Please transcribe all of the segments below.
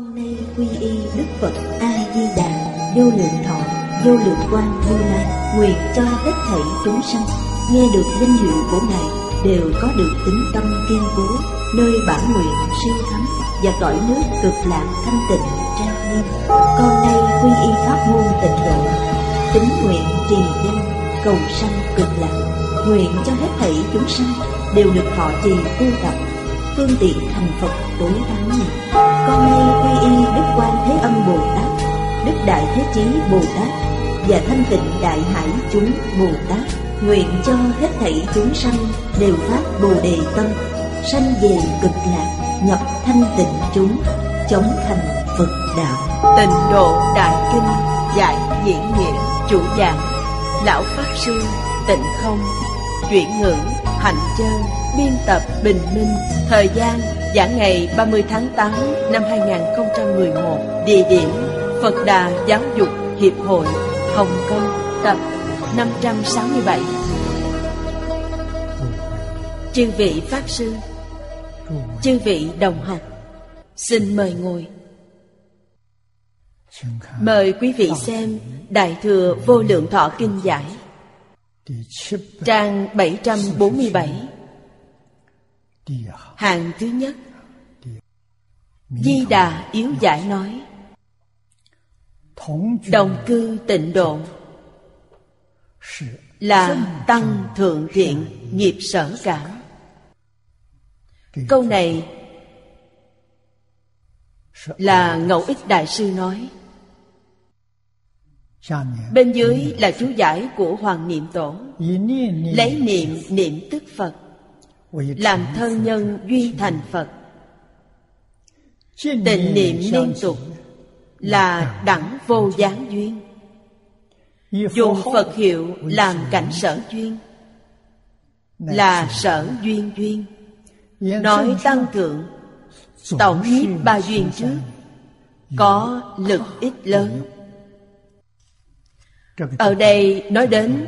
Con nay quy y Đức Phật A Di Đà, vô lượng thọ, vô lượng quang Như Lai, nguyện cho hết thảy chúng sanh nghe được danh hiệu của Ngài đều có được tín tâm kiên cố, nơi bản nguyện siêu thắng và cõi nước cực lạc thanh tịnh trang nghiêm. Con nay quy y pháp môn Tịnh độ, tín nguyện trì danh cầu sanh cực lạc, nguyện cho hết thảy chúng sanh đều được thọ trì tu tập, phương tiện thành Phật tối thắng này. Con nay quy y Đức Quan Thế Âm Bồ Tát, Đức Đại Thế Chí Bồ Tát và Thanh Tịnh Đại Hải chúng Bồ Tát, nguyện cho hết thảy chúng sanh đều phát Bồ Đề tâm, sanh về cực lạc, nhập thanh tịnh chúng, chống thành Phật đạo. Tịnh độ Đại Kinh giải diễn nghĩa, chủ giảng Lão Pháp Sư Tịnh Không, chuyển ngữ Hạnh Chân, biên tập Bình Minh. Thời gian giảng ngày 30 tháng 8 năm 2011. Địa điểm Phật Đà Giáo dục Hiệp hội, Hồng Kông, tập 567. Chư vị Pháp Sư, chư vị đồng học, xin mời ngồi. Mời quý vị xem Đại Thừa Vô Lượng Thọ Kinh giải, trang 747, hàng thứ nhất. Di Đà Yếu Giải nói: đồng cư tịnh độ là tăng thượng thiện nghiệp sở cảm. Câu này là Ngẫu Ích Đại Sư nói. Bên dưới là chú giải của Hoàng Niệm Tổ. Lấy niệm niệm tức Phật, làm thân nhân duyên thành Phật. Tịnh niệm liên tục là đẳng vô gián duyên. Dùng Phật hiệu làm cảnh sở duyên là sở duyên duyên. Nói tăng thượng tổng nhiếp ba duyên trước, có lực ích lớn. Ở đây nói đến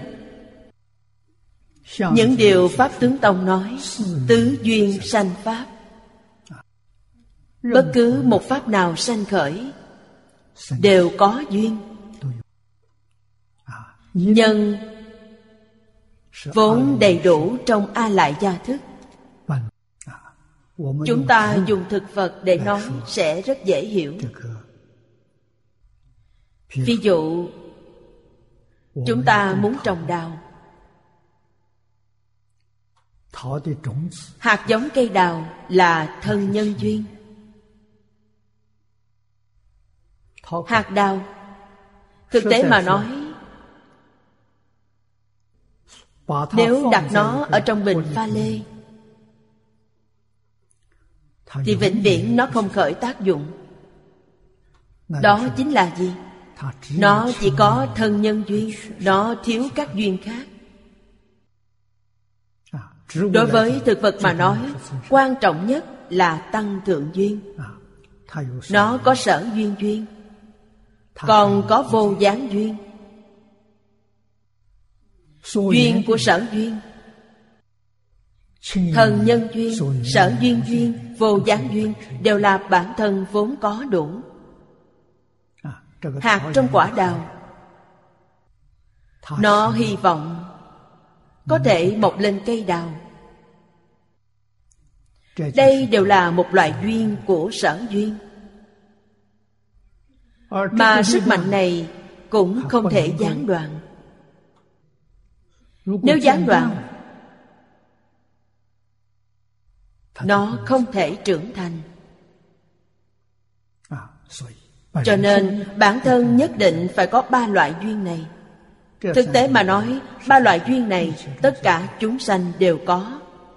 những điều Pháp Tướng Tông nói tứ duyên sanh Pháp. Bất cứ một Pháp nào sanh khởi đều có duyên. Nhân vốn đầy đủ trong A Lại Gia Thức. Chúng ta dùng thực vật để nói sẽ rất dễ hiểu. Ví dụ, chúng ta muốn trồng đào. Hạt giống cây đào là thân nhân duyên. Hạt đào, thực tế mà nói, nếu đặt nó ở trong bình pha lê thì vĩnh viễn nó không khởi tác dụng. Đó chính là gì? Nó chỉ có thân nhân duyên, nó thiếu các duyên khác. Đối với thực vật mà nói, quan trọng nhất là tăng thượng duyên. Nó có sở duyên duyên, còn có vô gián duyên. Duyên của sở duyên, thân nhân duyên, sở duyên duyên, vô gián duyên đều là bản thân vốn có đủ. Hạt trong quả đào, nó hy vọng có thể mọc lên cây đào. Đây đều là một loại duyên của sở duyên. Mà sức mạnh này cũng không thể gián đoạn. Nếu gián đoạn, nó không thể trưởng thành. Cho nên bản thân nhất định phải có ba loại duyên này. Thực tế mà nói, ba loại duyên này tất cả chúng sanh đều có.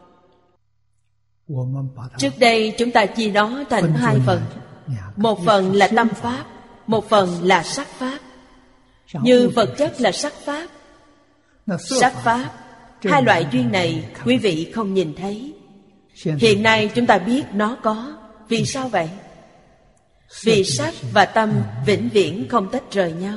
Trước đây chúng ta chia nó thành hai phần. Một phần là tâm pháp, một phần là sắc pháp. Như vật chất là sắc pháp, sắc pháp, hai loại duyên này quý vị không nhìn thấy. Hiện nay chúng ta biết nó có. Vì sao vậy? Vì sắc và tâm vĩnh viễn không tách rời nhau.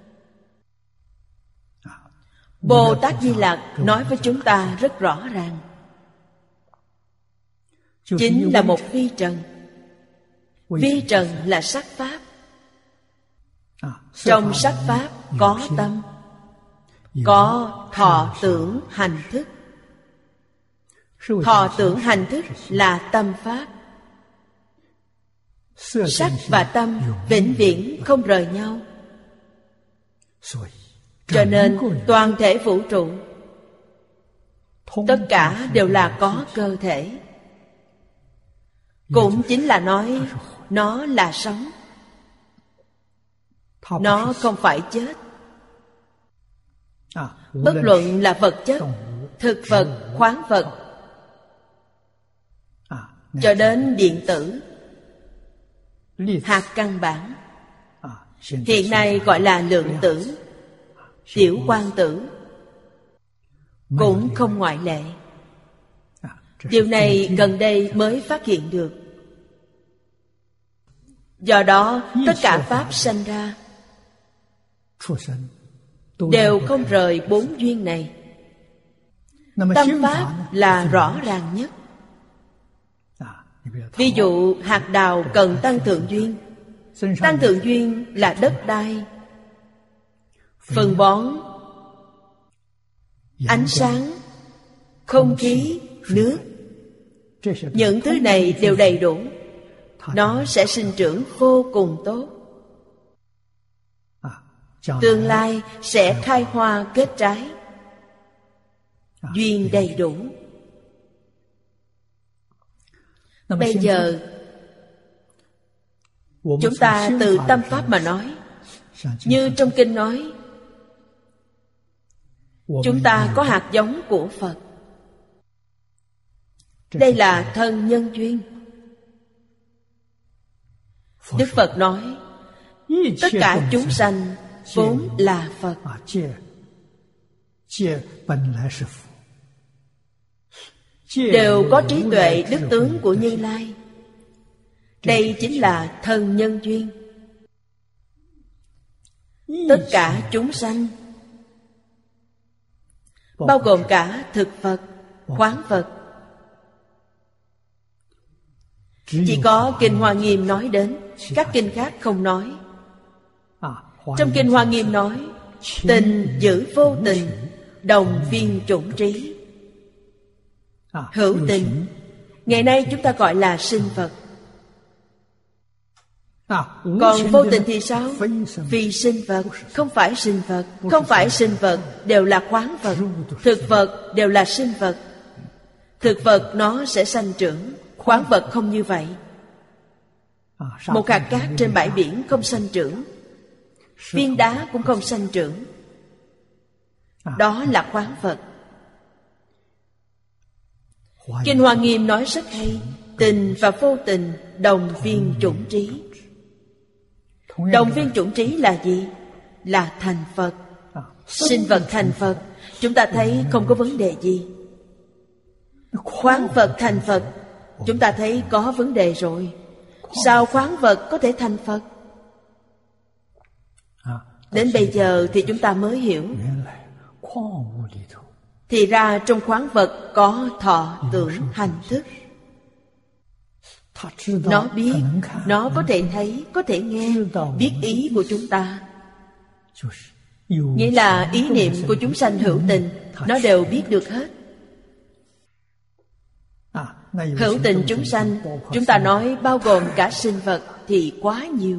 Bồ Tát Di Lặc nói với chúng ta rất rõ ràng. Chính là một phi trần. Vi trần là sắc pháp. Trong sắc pháp có tâm, có thọ tưởng hành thức. Thọ tưởng hành thức là tâm pháp. Sắc và tâm vĩnh viễn không rời nhau. Cho nên toàn thể vũ trụ tất cả đều là có cơ thể. Cũng chính là nói nó là sống. Nó không phải chết. Bất luận là vật chất, thực vật, khoáng vật, cho đến điện tử, hạt căn bản, hiện nay gọi là lượng tử, tiểu quang tử, cũng không ngoại lệ. Điều này gần đây mới phát hiện được. Do đó tất cả pháp sanh ra đều không rời bốn duyên này. Tâm pháp là rõ ràng nhất. Ví dụ hạt đào cần tăng thượng duyên. Tăng thượng duyên là đất đai, phân bón, ánh sáng, không khí, nước. Những thứ này đều đầy đủ, nó sẽ sinh trưởng vô cùng tốt. Tương lai sẽ khai hoa kết trái. Duyên đầy đủ. Bây giờ chúng ta từ tâm pháp mà nói. Như trong kinh nói, chúng ta có hạt giống của Phật. Đây là thân nhân duyên. Đức Phật nói tất cả chúng sanh vốn là Phật. Đều có trí tuệ đức tướng của Như Lai. Đây chính là thân nhân duyên. Tất cả chúng sanh, bao gồm cả thực vật, khoáng vật. Chỉ có Kinh Hoa Nghiêm nói đến, các kinh khác không nói. Trong Kinh Hoa Nghiêm nói tình giữ vô tình, đồng viên chủng trí. Hữu tình, ngày nay chúng ta gọi là sinh vật. Còn vô tình thì sao? Vì sinh vật, không phải sinh vật. Không phải sinh vật đều là khoáng vật. Thực vật đều là sinh vật. Thực vật nó sẽ sanh trưởng, khoáng vật không như vậy. Một hạt cát trên bãi biển không sanh trưởng, viên đá cũng không sanh trưởng. Đó là khoáng vật. Kinh Hoa Nghiêm nói rất hay. Tình và vô tình đồng viên chủng trí. Đồng viên chủng trí là gì? Là thành Phật. Sinh vật thành Phật, chúng ta thấy không có vấn đề gì. Khoáng vật thành Phật, chúng ta thấy có vấn đề rồi. Sao khoáng vật có thể thành Phật? Đến bây giờ thì chúng ta mới hiểu. Thì ra trong khoáng vật có thọ tưởng hành thức. Nó biết, nó có thể thấy, có thể nghe, biết ý của chúng ta. Nghĩa là ý niệm của chúng sanh hữu tình, nó đều biết được hết. Hữu tình chúng sanh, chúng ta nói bao gồm cả sinh vật thì quá nhiều.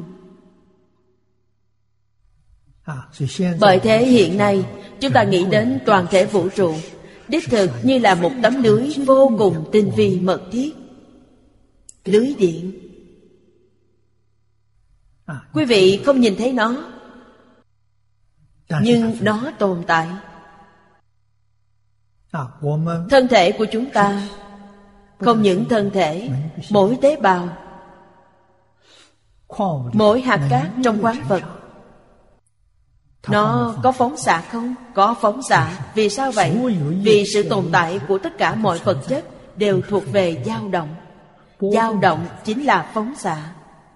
Bởi thế hiện nay chúng ta nghĩ đến toàn thể vũ trụ, đích thực như là một tấm lưới vô cùng tinh vi mật thiết. Lưới điện. Quý vị không nhìn thấy nó, nhưng nó tồn tại. Thân thể của chúng ta, không những thân thể, mỗi tế bào, mỗi hạt cát trong khoáng vật, nó có phóng xạ không? Có phóng xạ. Vì sao vậy? Vì sự tồn tại của tất cả mọi vật chất đều thuộc về dao động. Dao động chính là phóng xạ.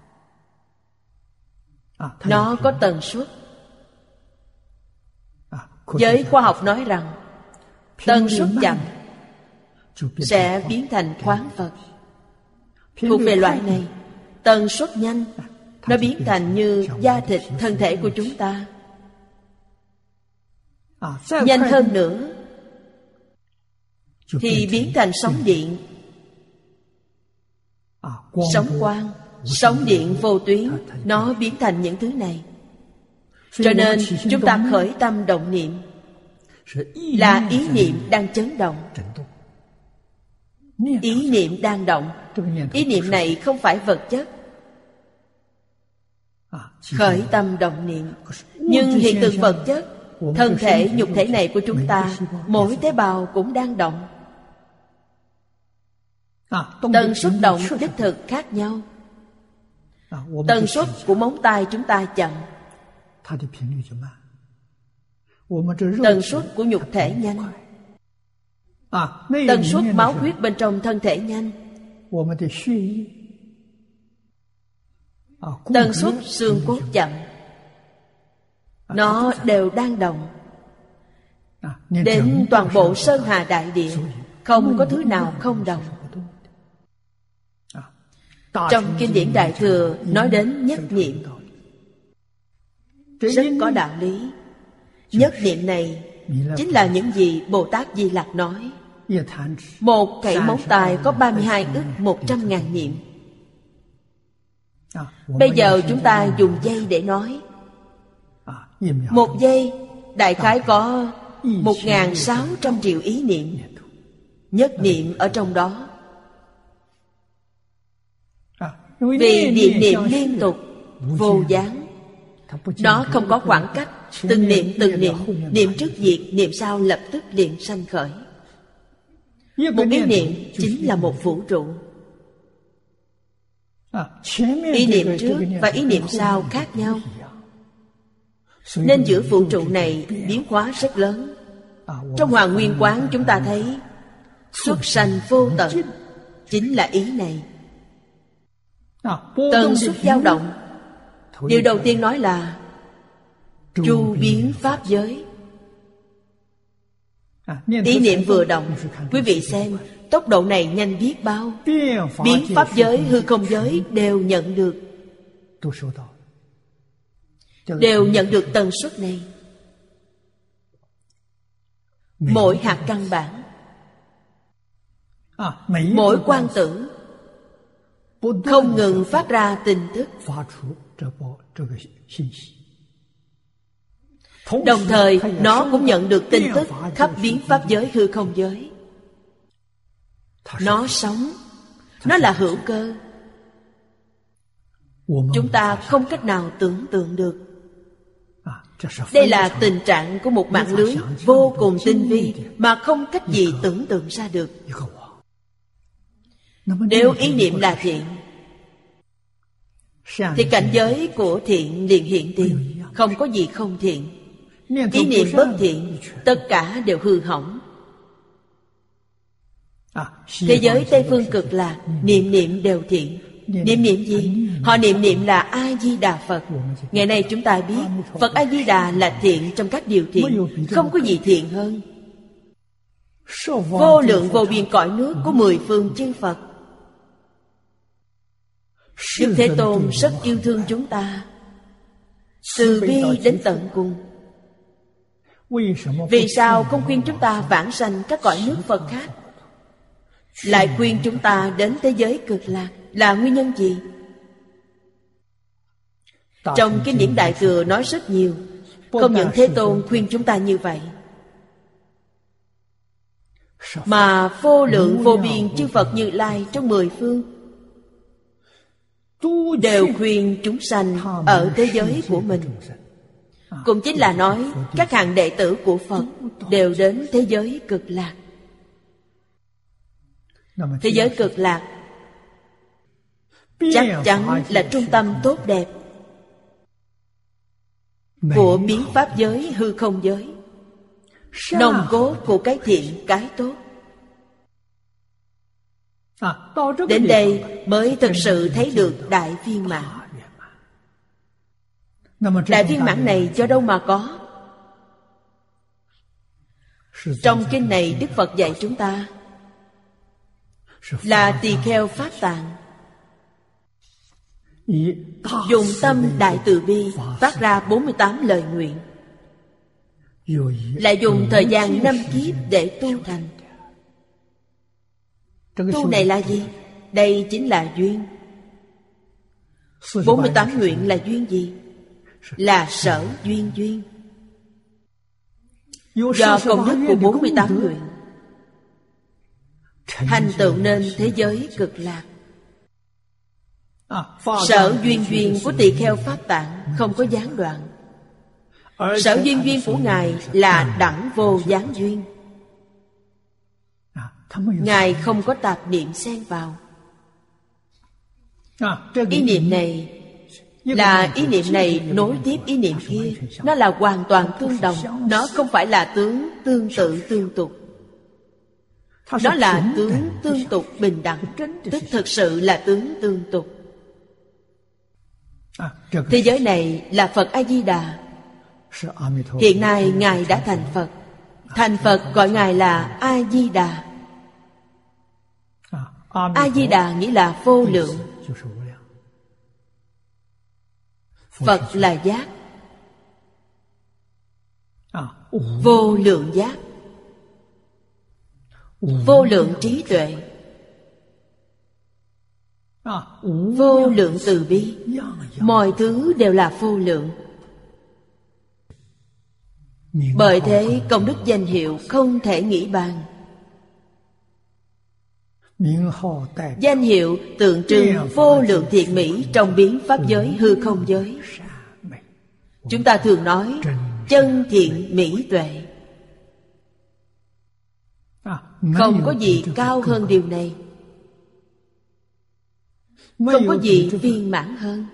Nó có tần suất. Giới khoa học nói rằng tần suất chậm sẽ biến thành khoáng vật. Thuộc về loại này. Tần suất nhanh, nó biến thành như da thịt thân thể của chúng ta. Nhanh hơn nữa thì biến thành sóng điện, sóng quang, sóng điện vô tuyến. Nó biến thành những thứ này. Cho nên chúng ta khởi tâm động niệm là ý niệm đang chấn động. Ý niệm đang động. Ý niệm này không phải vật chất. Khởi tâm động niệm. Nhưng hiện tượng vật chất, thân thể, nhục thể này của chúng ta, mỗi tế bào cũng đang động. Tần suất động đích thực khác nhau. Tần suất của móng tay chúng ta chậm, tần suất của nhục thể nhanh. Tần suất máu huyết bên trong thân thể nhanh, tần suất xương cốt chậm. Nó đều đang động. Đến toàn bộ sơn hà đại địa, không có thứ nào không động. Trong kinh điển Đại Thừa nói đến nhất niệm, rất có đạo lý. Nhất niệm này chính là những gì Bồ Tát Di Lặc nói. Một cậy móng tay có 32 ức 100.000 niệm. Bây giờ chúng ta dùng giây để nói. Một giây đại khái có 1.600 triệu ý niệm. Nhất niệm ở trong đó. Vì niệm niệm liên tục, vô gián. Nó không có khoảng cách. Từng niệm, niệm trước diệt, niệm sau lập tức liền sanh khởi. Một ý niệm chính là một vũ trụ. Ý niệm trước và ý niệm sau khác nhau, nên giữa vũ trụ này biến hóa rất lớn. Trong Hoàng Nguyên Quán chúng ta thấy xuất sanh vô tận, chính là ý này. Tần suất dao động, điều đầu tiên nói là chu biến pháp giới. Ý niệm vừa động, quý vị xem tốc độ này nhanh biết bao. Biến pháp giới, hư không giới đều nhận được, đều nhận được tần suất này. Mỗi hạt căn bản, mỗi quang tử không ngừng phát ra tin tức. Đồng thời nó cũng nhận được tin tức khắp biến pháp giới, hư không giới. Nó sống, nó là hữu cơ. Chúng ta không cách nào tưởng tượng được. Đây là tình trạng của một mạng lưới vô cùng tinh vi mà không cách gì tưởng tượng ra được. Nếu ý niệm là thiện thì cảnh giới của thiện liền hiện tiền, không có gì không thiện. Ý niệm bất thiện, tất cả đều hư hỏng. Thế giới Tây Phương Cực Lạc, niệm niệm đều thiện. Niệm niệm gì? Họ niệm niệm là A-di-đà Phật. Ngày nay chúng ta biết Phật A-di-đà là thiện trong các điều thiện, không có gì thiện hơn. Vô lượng vô biên cõi nước của 10 phương chư Phật. Đức Thế Tôn rất yêu thương chúng ta, từ bi đến tận cùng. Vì sao không khuyên chúng ta vãng sanh các cõi nước Phật khác, lại khuyên chúng ta đến thế giới Cực Lạc? Là nguyên nhân gì? Trong kinh điển Đại Thừa nói rất nhiều. Không những Thế Tôn khuyên chúng ta như vậy, mà vô lượng vô biên chư Phật Như Lai trong 10 phương đều khuyên chúng sanh ở thế giới của mình. Cũng chính là nói các hàng đệ tử của Phật đều đến thế giới Cực Lạc. Thế giới Cực Lạc chắc chắn là trung tâm tốt đẹp của biến pháp giới, hư không giới, nòng cốt của cái thiện, cái tốt. Đến đây mới thực sự thấy được đại viên mãn. Đại viên mãn này do đâu mà có? Trong kinh này Đức Phật dạy chúng ta là tỳ kheo Pháp Tạng. dùng tâm đại từ bi phát ra 48 lời nguyện, lại dùng thời gian 5 kiếp để tu thành. Tu này là gì? Đây chính là duyên. 48 nguyện là duyên gì? Là sở duyên duyên. Do công đức của 48 nguyện thành tựu nên thế giới cực lạc. Sở duyên duyên của tỳ kheo Pháp Tạng không có gián đoạn. Sở duyên duyên của Ngài là đẳng vô gián duyên. Ngài không có tạp niệm xen vào. Ý niệm này là ý niệm này nối tiếp ý niệm kia. Nó là hoàn toàn tương đồng. Nó không phải là tướng tương tự tương tục. Nó là tướng tương tục bình đẳng, tức thực sự là tướng tương tục. Thế giới này là Phật A-di-đà. Hiện nay Ngài đã thành Phật. Thành Phật gọi Ngài là A-di-đà. A-di-đà nghĩa là vô lượng. Phật là giác. Vô lượng giác, vô lượng trí tuệ, vô lượng từ bi. Mọi thứ đều là vô lượng. Bởi thế công đức danh hiệu không thể nghĩ bàn. Danh hiệu tượng trưng vô lượng thiện mỹ trong biến pháp giới hư không giới. Chúng ta thường nói chân thiện mỹ tuệ. Không có gì cao hơn điều này. Không có gì viên mãn hơn.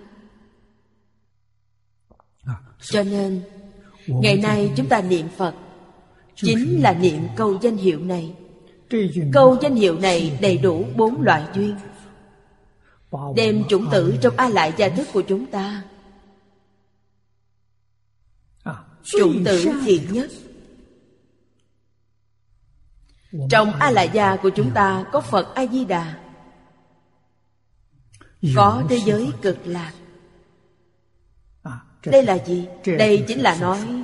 Cho nên ngày nay chúng ta niệm Phật chính là niệm câu danh hiệu này. Câu danh hiệu này đầy đủ 4 loại duyên, đem chủng tử trong A Lại gia thức của chúng ta. Chủng tử thiện nhất. Trong A Lại gia của chúng ta có Phật A Di Đà, có thế giới cực lạc. Đây là gì? Đây chính là nói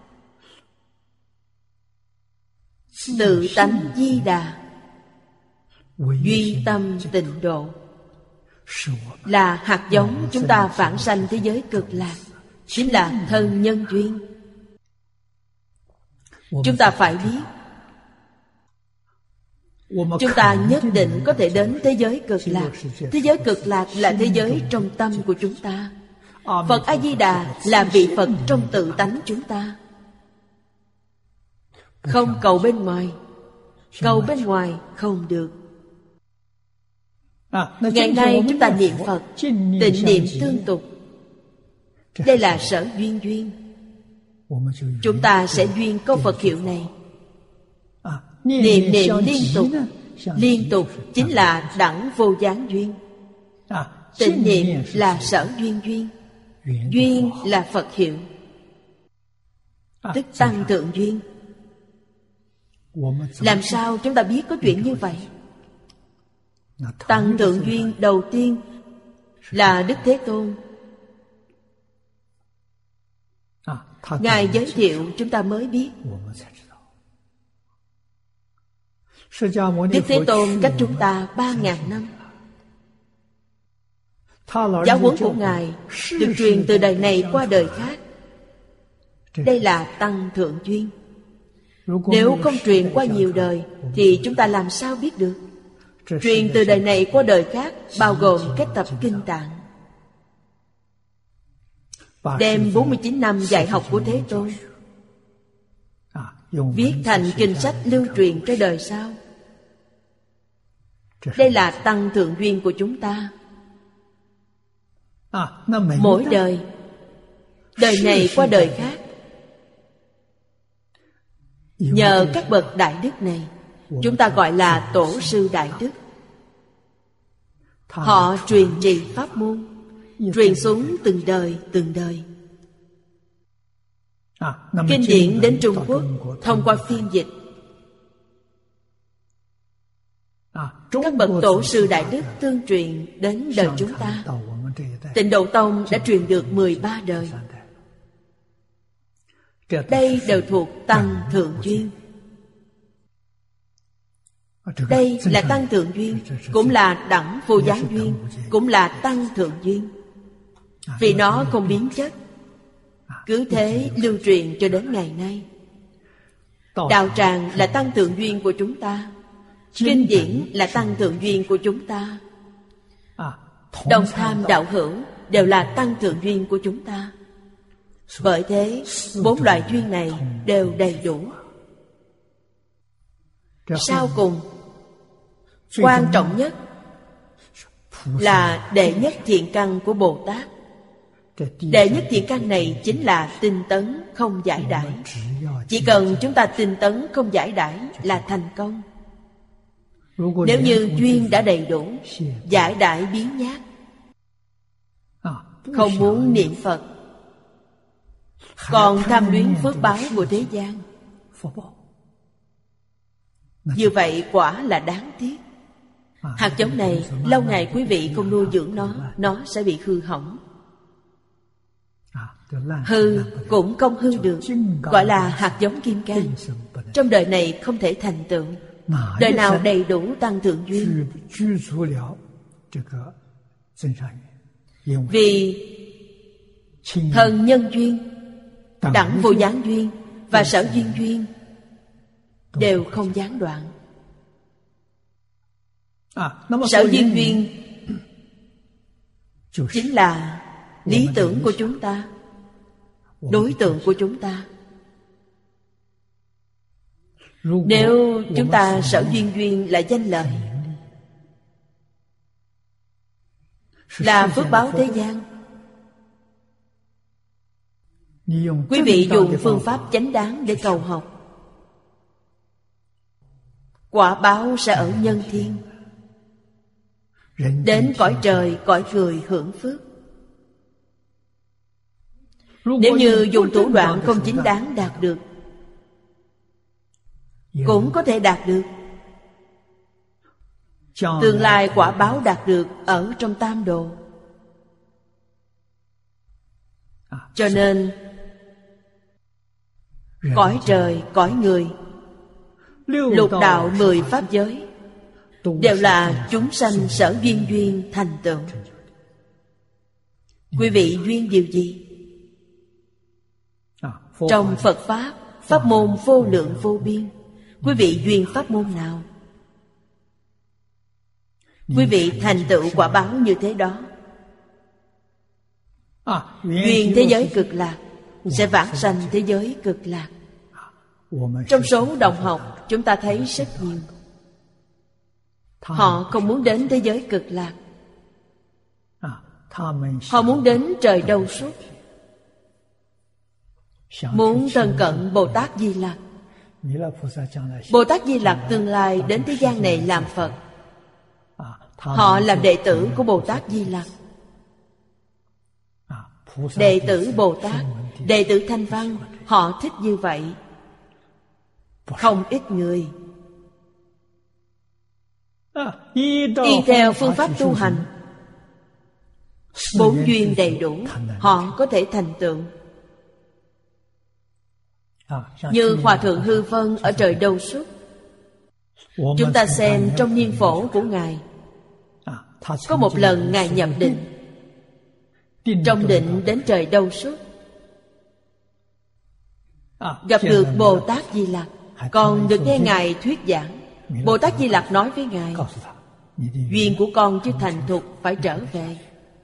tự tánh Di Đà, duy tâm tịnh độ, là hạt giống chúng ta vãng sanh thế giới cực lạc, chính là thân nhân duyên. Chúng ta phải biết, chúng ta nhất định có thể đến thế giới cực lạc. Thế giới cực lạc là thế giới trong tâm của chúng ta. Phật A-di-đà là vị Phật trong tự tánh chúng ta. Không cầu bên ngoài. Cầu bên ngoài không được. Ngày nay chúng ta niệm Phật tịnh niệm tương tục. Đây là sở duyên duyên. Chúng ta sẽ duyên câu Phật hiệu này. Niệm niệm liên tục. Liên tục chính là đẳng vô gián duyên. Tịnh niệm là sở duyên duyên. Duyên là Phật hiệu, tức tăng thượng duyên. Làm sao chúng ta biết có chuyện như vậy? Tăng thượng duyên đầu tiên là Đức Thế Tôn. Ngài giới thiệu chúng ta mới biết. Đức Thế Tôn cách chúng ta 3.000 năm. Giáo huấn của Ngài được truyền từ đời này qua đời khác. Đây là tăng thượng duyên. Nếu không truyền qua nhiều đời thì chúng ta làm sao biết được? Truyền từ đời này qua đời khác bao gồm kết tập kinh tạng, đem 49 năm dạy học của Thế Tôn viết thành kinh sách lưu truyền cho đời sau. Đây là tăng thượng duyên của chúng ta. Mỗi đời, đời này qua đời khác, nhờ các bậc đại đức này, chúng ta gọi là tổ sư đại đức. Họ truyền trì pháp môn, truyền xuống từng đời từng đời. Kinh điển đến Trung Quốc thông qua phiên dịch. Các bậc tổ sư đại đức tương truyền đến đời chúng ta. Tịnh Độ Tông đã truyền được 13 đời. Đây đều thuộc Tăng Thượng Duyên. Đây là Tăng Thượng Duyên, cũng là Đẳng Vô Gián Duyên, cũng là Tăng Thượng Duyên. Vì nó không biến chất, cứ thế lưu truyền cho đến ngày nay. Đạo tràng là Tăng Thượng Duyên của chúng ta, kinh điển là Tăng Thượng Duyên của chúng ta, đồng tham đạo hữu đều là Tăng Thượng Duyên của chúng ta. Bởi thế 4 loại duyên này đều đầy đủ. Sau cùng, quan trọng nhất là đệ nhất thiện căn của Bồ Tát. Đệ nhất thiện căn này chính là tinh tấn không giải đãi. Chỉ cần chúng ta tinh tấn không giải đãi là thành công. Nếu như duyên đã đầy đủ, giải đãi biến nhát, không muốn niệm Phật, còn tham luyến phước báo của thế gian, như vậy quả là đáng tiếc. Hạt giống này lâu ngày quý vị không nuôi dưỡng nó sẽ bị hư hỏng. Hư cũng không hư được, gọi là hạt giống kim cang. Trong đời này không thể thành tựu. Đời nào đầy đủ Tăng Thượng Duyên, vì Thần Nhân Duyên, Đẳng Vô Gián Duyên và Sở Duyên Duyên đều không gián đoạn. Sở Duyên Duyên chính là lý tưởng của chúng ta, đối tượng của chúng ta. Nếu chúng ta Sở Duyên Duyên là danh lợi, là phước báo thế gian, quý vị dùng phương pháp chánh đáng để cầu học, quả báo sẽ ở nhân thiên, đến cõi trời cõi người hưởng phước. Nếu như dùng thủ đoạn không chính đáng đạt được, cũng có thể đạt được. Tương lai quả báo đạt được ở trong tam đồ. Cho nên cõi trời, cõi người, lục đạo 10 pháp giới đều là chúng sanh sở duyên duyên thành tựu. Quý vị duyên điều gì? Trong Phật Pháp, pháp môn vô lượng vô biên, quý vị duyên pháp môn nào? Quý vị thành tựu quả báo như thế đó. Duyên thế giới cực lạc sẽ vãng sanh thế giới cực lạc. Trong số đồng học chúng ta thấy rất nhiều, họ không muốn đến thế giới cực lạc, họ muốn đến trời Đâu Xuất, muốn thân cận Bồ Tát Di Lặc. Bồ Tát Di Lặc tương lai đến thế gian này làm Phật. Họ làm đệ tử của Bồ Tát Di Lặc, đệ tử Bồ Tát, đệ tử Thanh Văn. Họ thích như vậy. Không ít người y theo phương pháp tu hành, 4 duyên đầy đủ, họ có thể thành tựu. Như Hòa Thượng Hư Vân ở trời Đâu Xuất, chúng ta xem trong niên phổ của Ngài, có một lần Ngài nhập định, trong định đến trời Đâu Xuất, gặp được Bồ Tát Di Lặc, còn được nghe Ngài thuyết giảng. Bồ Tát Di Lặc nói với Ngài, duyên của con chưa thành thục, phải trở về.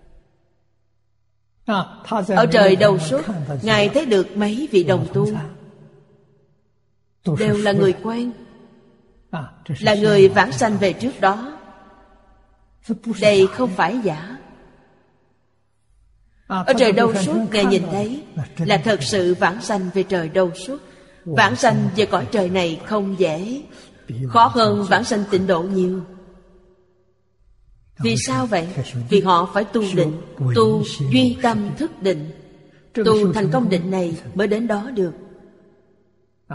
Ở trời Đâu Xuất, Ngài thấy được mấy vị đồng tu, đều là người quen, là người vãng sanh về trước đó. Đây không phải giả. Ở trời Đâu Xuất, Ngài nhìn thấy là thật sự vãng sanh về trời Đâu Xuất. Vãng sanh về cõi trời này không dễ, khó hơn vãng sanh tịnh độ nhiều. Vì sao vậy? Vì họ phải tu định, tu duy tâm thức định, tu thành công định này mới đến đó được.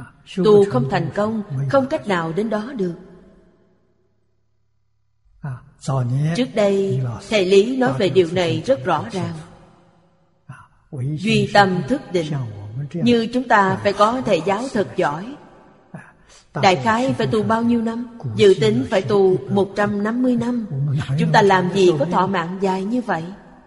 Tu không thành công, không cách nào đến đó được. Trước đây thầy Lý nói về điều này rất rõ ràng. Duy tâm thức định. Như chúng ta phải có thầy giáo thật giỏi. Đại khái phải tu bao nhiêu năm? Dự tính phải tu 150 năm. Chúng ta làm gì có thọ mạng dài như vậy?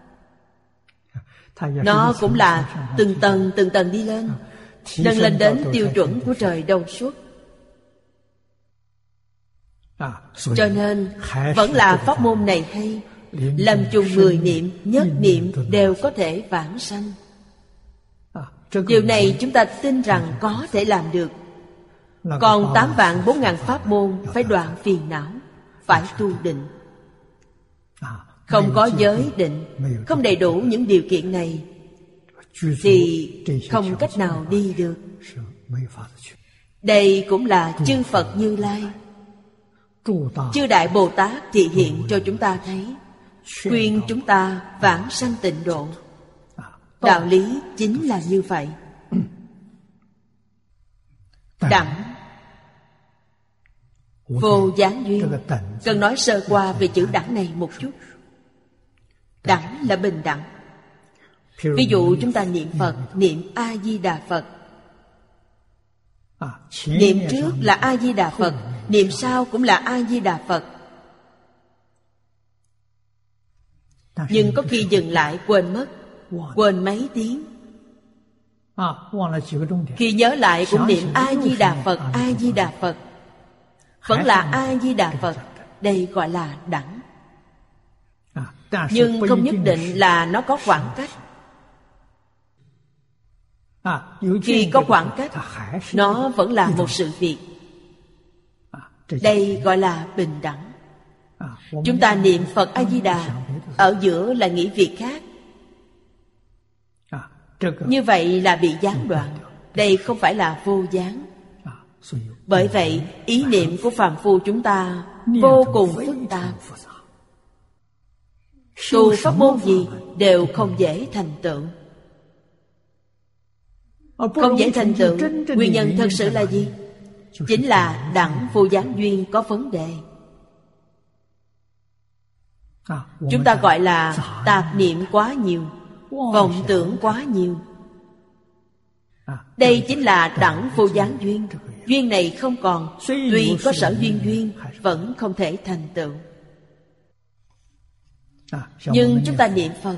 Nó cũng là từng tầng đi lên, nâng lên đến tiêu chuẩn của trời Đâu Xuất. Cho nên vẫn là pháp môn này hay. Làm chung 10 niệm, nhất niệm đều có thể vãng sanh. Điều này chúng ta tin rằng có thể làm được. Còn 8.400.000 pháp môn phải đoạn phiền não, phải tu định. Không có giới định, không đầy đủ những điều kiện này thì không cách nào đi được. Đây cũng là chư Phật Như Lai, chư Đại Bồ Tát thị hiện cho chúng ta thấy, khuyên chúng ta vãng sanh tịnh độ. Đạo lý chính là như vậy. Đẳng vô gián duyên. Cần nói sơ qua về chữ đẳng này một chút. Đẳng là bình đẳng. Ví dụ chúng ta niệm Phật, niệm A-di-đà Phật. Niệm trước là A-di-đà Phật, niệm sau cũng là A-di-đà Phật. Nhưng có khi dừng lại quên mất, quên mấy tiếng. Khi nhớ lại cũng niệm A-di-đà Phật, A-di-đà Phật, vẫn là A-di-đà Phật. Đây gọi là đẳng. Nhưng không nhất định là nó có khoảng cách. Khi có khoảng cách, nó vẫn là một sự việc. Đây gọi là bình đẳng. Chúng ta niệm Phật A-di-đà, ở giữa là nghĩ việc khác. Như vậy là bị gián đoạn. Đây không phải là vô gián. Bởi vậy ý niệm của phàm phu chúng ta vô cùng phức tạp. Tu pháp môn gì đều không dễ thành tựu. Không dễ thành tựu, nguyên nhân thật sự là gì? Chính là đẳng vô gián duyên có vấn đề. Chúng ta gọi là tạp niệm quá nhiều, vọng tưởng quá nhiều. Đây chính là đẳng vô gián duyên. Duyên này không còn, tuy có sở duyên vẫn không thể thành tựu. Nhưng chúng ta niệm Phật,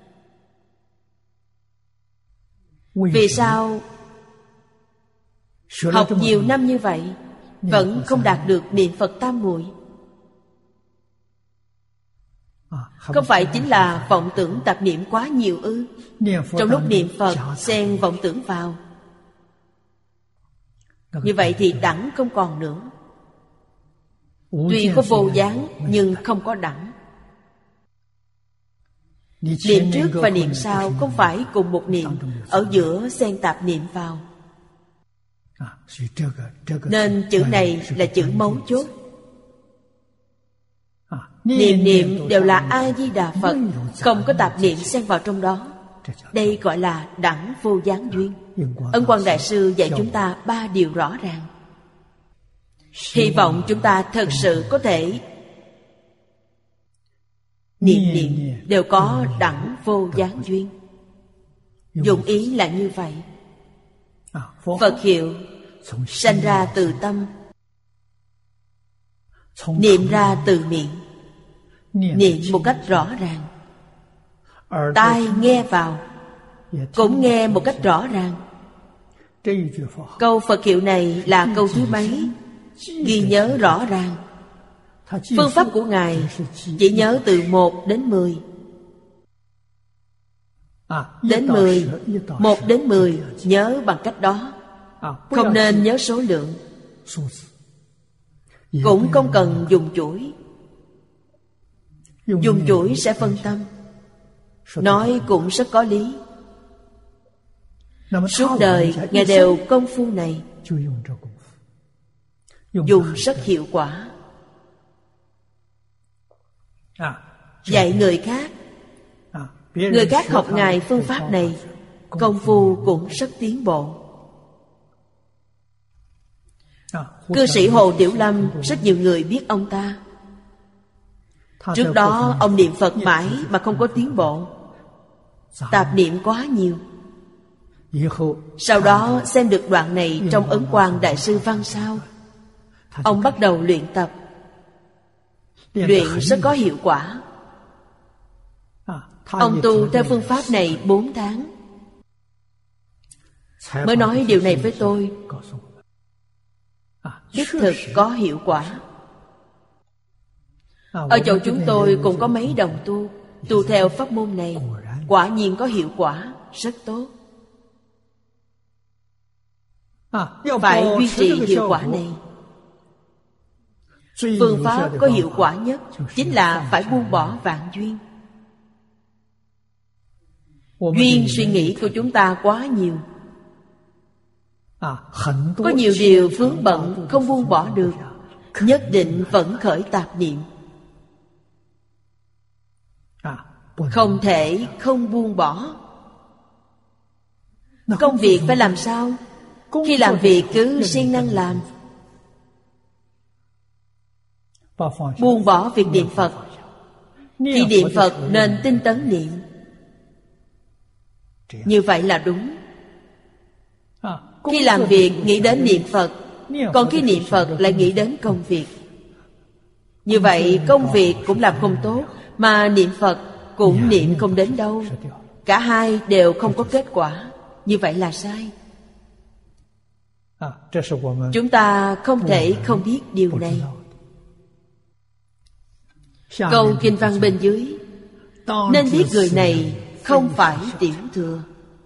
vì sao học nhiều năm như vậy vẫn không đạt được niệm Phật tam muội? Không phải chính là vọng tưởng tạp niệm quá nhiều ư? Trong lúc niệm Phật xen vọng tưởng vào, như vậy thì đẳng không còn nữa. Tuy có vô gián nhưng không có đẳng. Niệm trước và niệm sau không phải cùng một niệm, ở giữa xen tạp niệm vào. Nên chữ này là chữ mấu chốt. Niệm niệm đều là A-di-đà Phật, không có tạp niệm xen vào trong đó. Đây gọi là đẳng vô gián duyên. Ân Quang Đại Sư dạy chúng ta 3 điều rõ ràng. Hy vọng chúng ta thật sự có thể niệm niệm đều có đẳng vô gián duyên. Dụng ý là như vậy. Phật hiệu sanh ra từ tâm, niệm ra từ miệng. Niệm một cách rõ ràng, tai nghe vào cũng nghe một cách rõ ràng. Câu Phật hiệu này là câu thứ mấy? Ghi nhớ rõ ràng. Phương pháp của Ngài chỉ nhớ từ 1 đến 10. Đến 10, 1 đến 10 nhớ bằng cách đó. Không nên nhớ số lượng. Cũng không cần dùng chuỗi. Dùng chuỗi sẽ phân tâm. Nói cũng rất có lý. Suốt đời Ngài đều công phu này, dùng rất hiệu quả. Dạy người khác, người khác học Ngài phương pháp này, công phu cũng rất tiến bộ. Cư sĩ Hồ Tiểu Lâm, rất nhiều người biết ông ta. Trước đó ông niệm Phật mãi mà không có tiến bộ, tạp niệm quá nhiều. Sau đó xem được đoạn này trong Ấn Quang Đại sư văn sao, ông bắt đầu luyện tập. Luyện rất có hiệu quả. Ông tu theo phương pháp này 4 tháng mới nói điều này với tôi. Đích thực có hiệu quả. Ở chỗ chúng tôi cũng có mấy đồng tu theo pháp môn này, quả nhiên có hiệu quả rất tốt. Phải duy trì hiệu quả này. Phương pháp có hiệu quả nhất chính là phải buông bỏ vạn duyên. Duyên suy nghĩ của chúng ta quá nhiều. Có nhiều điều vướng bận không buông bỏ được, nhất định vẫn khởi tạp niệm. Không thể không buông bỏ. Công việc phải làm sao? Khi làm việc cứ siêng năng làm. Buông bỏ việc niệm Phật. Khi niệm Phật nên tinh tấn niệm. Như vậy là đúng. Khi làm việc nghĩ đến niệm Phật, còn khi niệm Phật lại nghĩ đến công việc. Như vậy công việc cũng làm không tốt, mà niệm Phật cũng niệm không đến đâu. Cả hai đều không có kết quả. Như vậy là sai. Chúng ta không thể không biết điều này. Câu kinh văn bên dưới: nên biết người này không phải tiểu thừa.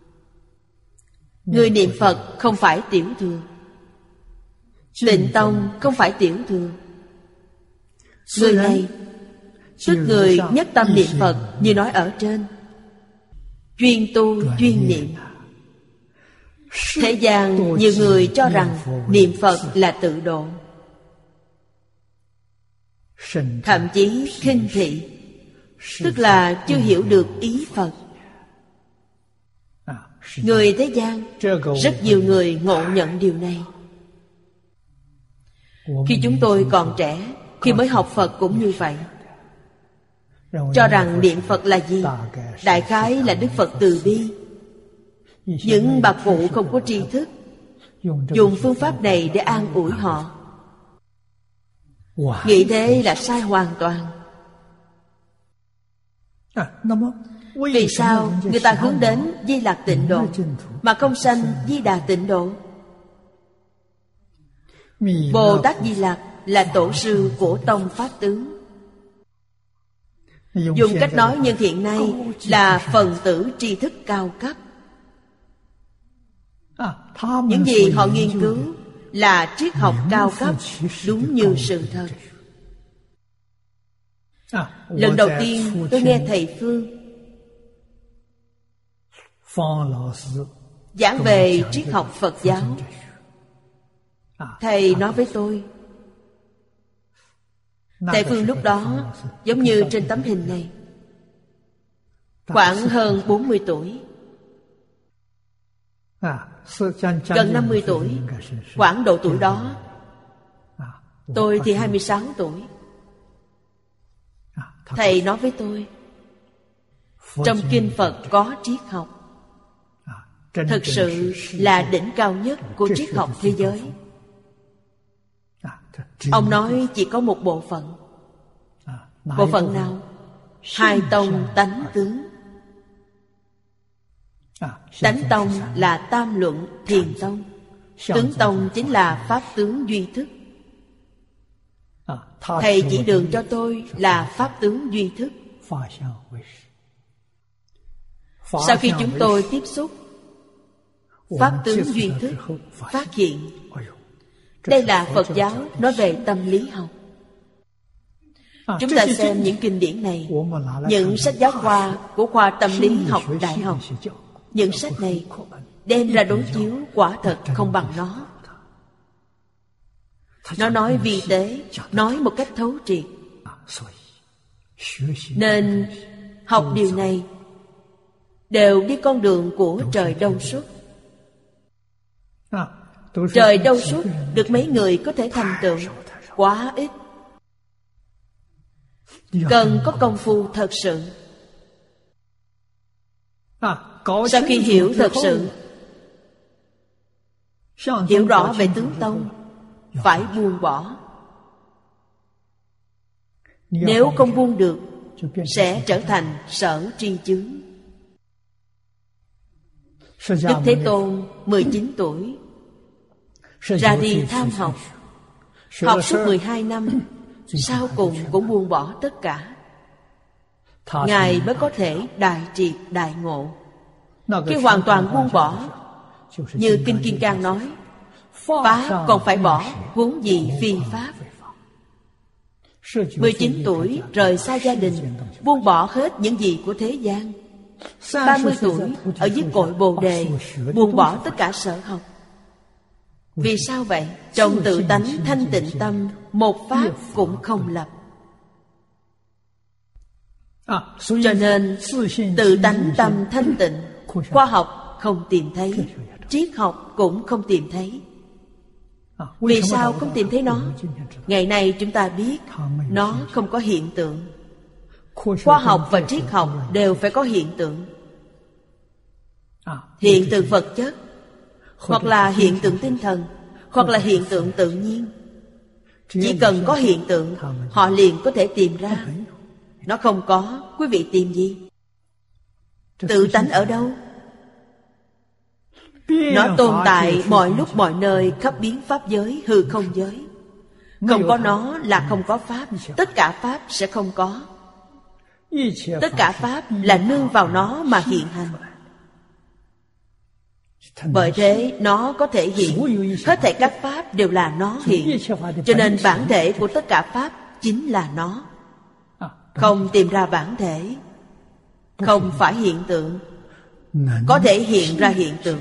Người niệm Phật không phải tiểu thừa. Tịnh Tông không phải tiểu thừa. Người này tức người nhất tâm niệm Phật, như nói ở trên, chuyên tu chuyên niệm. Thế gian nhiều người cho rằng niệm Phật là tự độ, thậm chí khinh thị, tức là chưa hiểu được ý Phật. Người thế gian rất nhiều người ngộ nhận điều này. Khi chúng tôi còn trẻ, khi mới học Phật cũng như vậy, cho rằng niệm Phật là gì? Đại khái là Đức Phật từ bi. Những bậc phụ không có tri thức dùng phương pháp này để an ủi họ. Nghĩ thế là sai hoàn toàn. Vì sao người ta hướng đến Di Lặc Tịnh Độ mà không sanh Di Đà Tịnh Độ? Bồ Tát Di Lặc là tổ sư của tông Pháp tướng. Dùng cách nói nhân hiện nay là phần tử tri thức cao cấp. Những gì họ nghiên cứu là triết học cao cấp, đúng như sự thật. Lần đầu tiên tôi nghe thầy Phương giảng về triết học Phật giáo. Thầy nói với tôi, thầy Phương lúc đó giống như trên tấm hình này, khoảng hơn 40 tuổi, gần 50 tuổi, khoảng độ tuổi đó. Tôi thì 26 tuổi. Thầy nói với tôi, trong kinh Phật có triết học, thực sự là đỉnh cao nhất của triết học thế giới. Ông nói chỉ có một bộ phận. Bộ phận nào? Hai tông tánh tướng. Tánh tông là tam luận thiền tông, tướng tông chính là pháp tướng duy thức. Thầy chỉ đường cho tôi là pháp tướng duy thức. Sau khi chúng tôi tiếp xúc pháp tướng duy thức, phát hiện đây là Phật giáo nói về tâm lý học. Chúng ta xem những kinh điển này, những sách giáo khoa của khoa tâm lý học đại học. Những sách này đem ra đối chiếu quả thật không bằng nó. Nó nói vi tế, nói một cách thấu triệt. Nên học điều này đều đi con đường của trời đâu xuất. Trời đâu xuất được mấy người có thể thành tựu, quá ít. cần có công phu thật sự. Sau khi hiểu thật sự, hiểu rõ về tướng tông, phải buông bỏ. Nếu không buông được, sẽ trở thành sở tri chướng. Đức Thế Tôn 19 tuổi ra đi tham học. Học suốt 12 năm, sau cùng cũng buông bỏ tất cả. Ngài mới có thể đại triệt đại ngộ. Khi hoàn toàn buông bỏ, như Kinh Kim Cang nói, Pháp còn phải bỏ, huống gì phi Pháp. 19 tuổi rời xa gia đình, buông bỏ hết những gì của thế gian. 30 tuổi ở dưới cội Bồ Đề, buông bỏ tất cả sở học. Vì sao vậy? Trong tự tánh thanh tịnh tâm, một pháp cũng không lập. Cho nên tự tánh tâm thanh tịnh, khoa học không tìm thấy, triết học cũng không tìm thấy. Vì sao không tìm thấy nó? Ngày nay chúng ta biết nó không có hiện tượng. Khoa học và triết học đều phải có hiện tượng. Hiện tượng vật chất, hoặc là hiện tượng tinh thần, hoặc là hiện tượng tự nhiên. Chỉ cần có hiện tượng, họ liền có thể tìm ra. Nó không có, quý vị tìm gì? Tự tánh ở đâu? Nó tồn tại mọi lúc mọi nơi, khắp biến pháp giới, hư không giới. Không có nó là không có pháp. Tất cả pháp sẽ không có. Tất cả pháp là nương vào nó mà hiện hành. Bởi thế nó có thể hiện. Hết thảy các pháp đều là nó hiện. Cho nên bản thể của tất cả pháp chính là nó. Không tìm ra bản thể, không phải hiện tượng. Có thể hiện ra hiện tượng,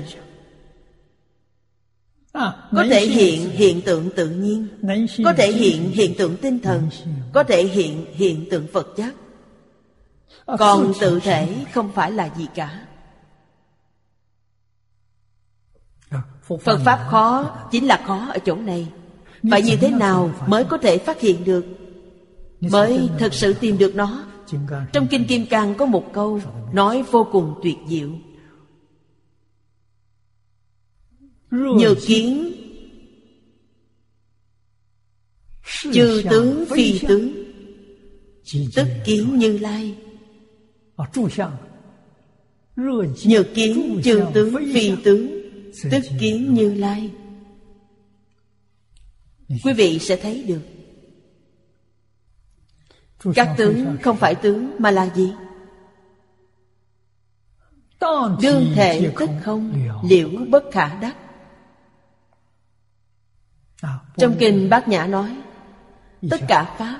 có thể hiện hiện tượng tự nhiên, có thể hiện hiện tượng tinh thần, có thể hiện hiện tượng vật chất. Còn tự thể không phải là gì cả. Phật Pháp khó chính là khó ở chỗ này. Phải như thế nào mới có thể phát hiện được, mới thực sự tìm được nó? Trong Kinh Kim Cang có một câu nói vô cùng tuyệt diệu. Nhược kiến chư tướng phi tướng, tức kiến Như Lai. Nhược kiến chư tướng phi tướng, tức kiến Như Lai. Quý vị sẽ thấy được các tướng không phải tướng mà là gì? Đương thể tức không, liễu bất khả đắc. Trong Kinh Bát Nhã nói, tất cả pháp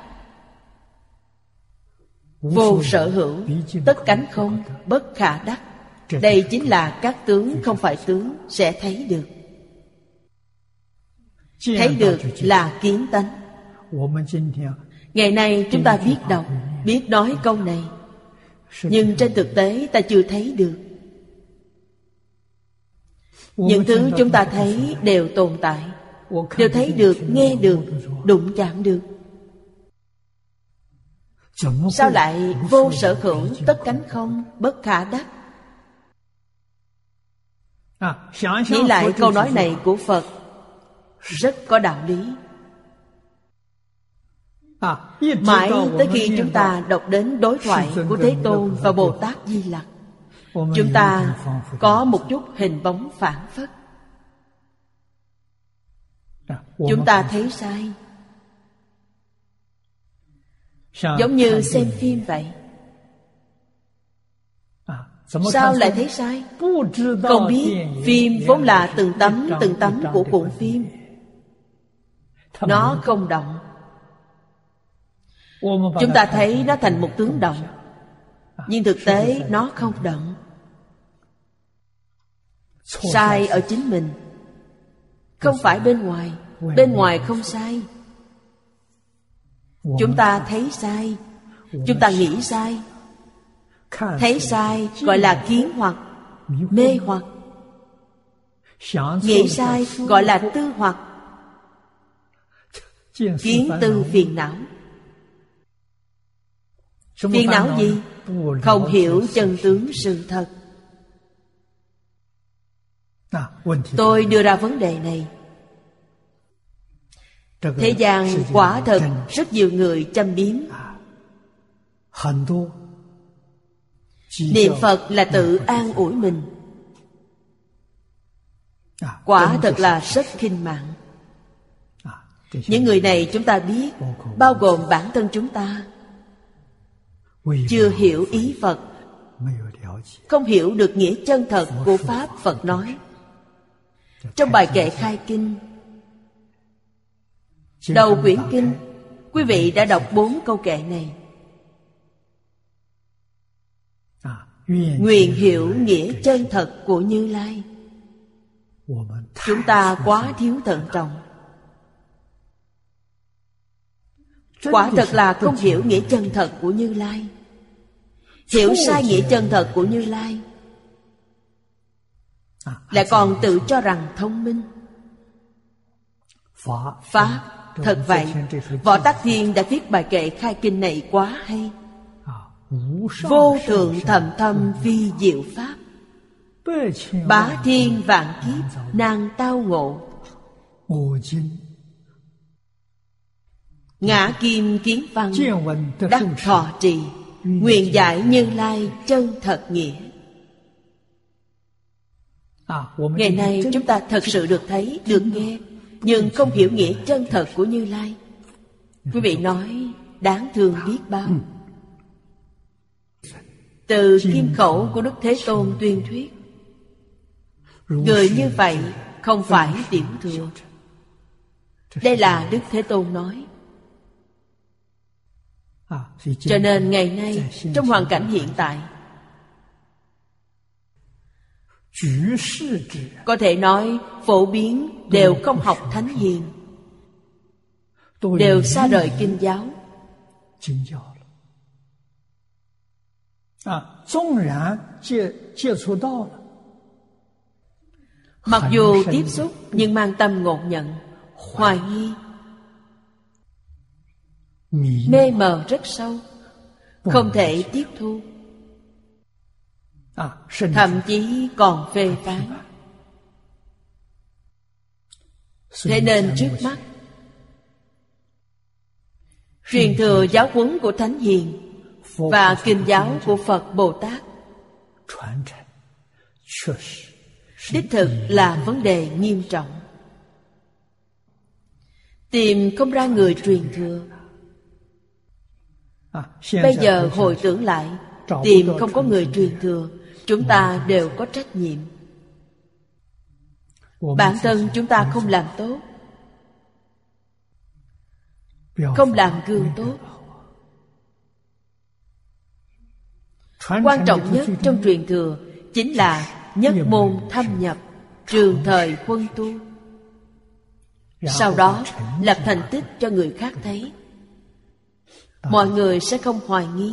vô sở hữu, tất cánh không, bất khả đắc. Đây chính là các tướng không phải tướng sẽ thấy được. Thấy được là kiến tánh. Ngày nay chúng ta biết đọc, biết nói câu này, nhưng trên thực tế ta chưa thấy được. Những thứ chúng ta thấy đều tồn tại, đều thấy được, nghe được, đụng chạm được. Sao lại vô sở hữu, tất cánh không, bất khả đắc? Nghĩ lại câu nói này của Phật, rất có đạo lý. Mãi tới khi chúng ta đọc đến đối thoại của Thế Tôn và Bồ Tát Di Lặc, chúng ta có một chút hình bóng phản phất. Chúng ta thấy sai, giống như xem phim vậy. Sao lại thấy sai? Không biết phim vốn là từng tấm của cuộn phim. Nó không động. Chúng ta thấy nó thành một tướng động, nhưng thực tế nó không động. Sai ở chính mình, không phải bên ngoài. Bên ngoài không sai. Chúng ta thấy sai, chúng ta nghĩ sai. Thấy sai gọi là kiến hoặc, mê hoặc. Nghĩ sai gọi là tư hoặc, kiến tư phiền não. Phiền não gì? Không hiểu chân tướng sự thật. Tôi đưa ra vấn đề này. Thế gian quả thật rất nhiều người châm biếm. Niệm Phật là tự an ủi mình. Quả thật là rất khinh mạng. Những người này chúng ta biết, bao gồm bản thân chúng ta, chưa hiểu ý Phật, không hiểu được nghĩa chân thật của Pháp Phật nói. Trong bài kệ khai kinh, đầu quyển kinh, quý vị đã đọc 4 câu kệ này. Nguyện hiểu nghĩa chân thật của Như Lai. Chúng ta quá thiếu thận trọng. Quả thật là không hiểu nghĩa chân thật của Như Lai. Hiểu sai nghĩa chân thật của Như Lai, lại còn tự cho rằng thông minh. Pháp thật vậy. Võ Tắc Thiên đã viết bài kệ khai kinh này quá hay. Vô thượng thầm thâm vi diệu Pháp, bá thiên vạn kiếp nàng tao ngộ. Ngã kim kiến văn đắc thọ trì, nguyện giải Như Lai chân thật nghĩa. Ngày nay chúng ta thật sự được thấy, được nghe, nhưng không hiểu nghĩa chân thật của Như Lai. Quý vị nói đáng thương biết bao. Từ kim khẩu của Đức Thế Tôn tuyên thuyết, người như vậy không phải tiểu thừa. Đây là Đức Thế Tôn nói. Cho nên ngày nay, trong hoàn cảnh hiện tại, có thể nói phổ biến đều không học thánh hiền, đều xa rời kinh giáo. Mặc dù tiếp xúc nhưng mang tâm ngộ nhận, hoài nghi, mê mờ rất sâu, không thể tiếp thu, thậm chí còn phê phán. Thế nên trước mắt, truyền thừa giáo huấn của Thánh Hiền và kinh giáo của Phật Bồ Tát đích thực là vấn đề nghiêm trọng. Tìm không ra người truyền thừa. Bây giờ hồi tưởng lại, tìm không có người truyền thừa, chúng ta đều có trách nhiệm. Bản thân chúng ta không làm tốt, không làm gương tốt. Quan trọng nhất trong truyền thừa chính là nhất môn thâm nhập, trường thời huân tu. Sau đó lập thành tích cho người khác thấy, mọi người sẽ không hoài nghi.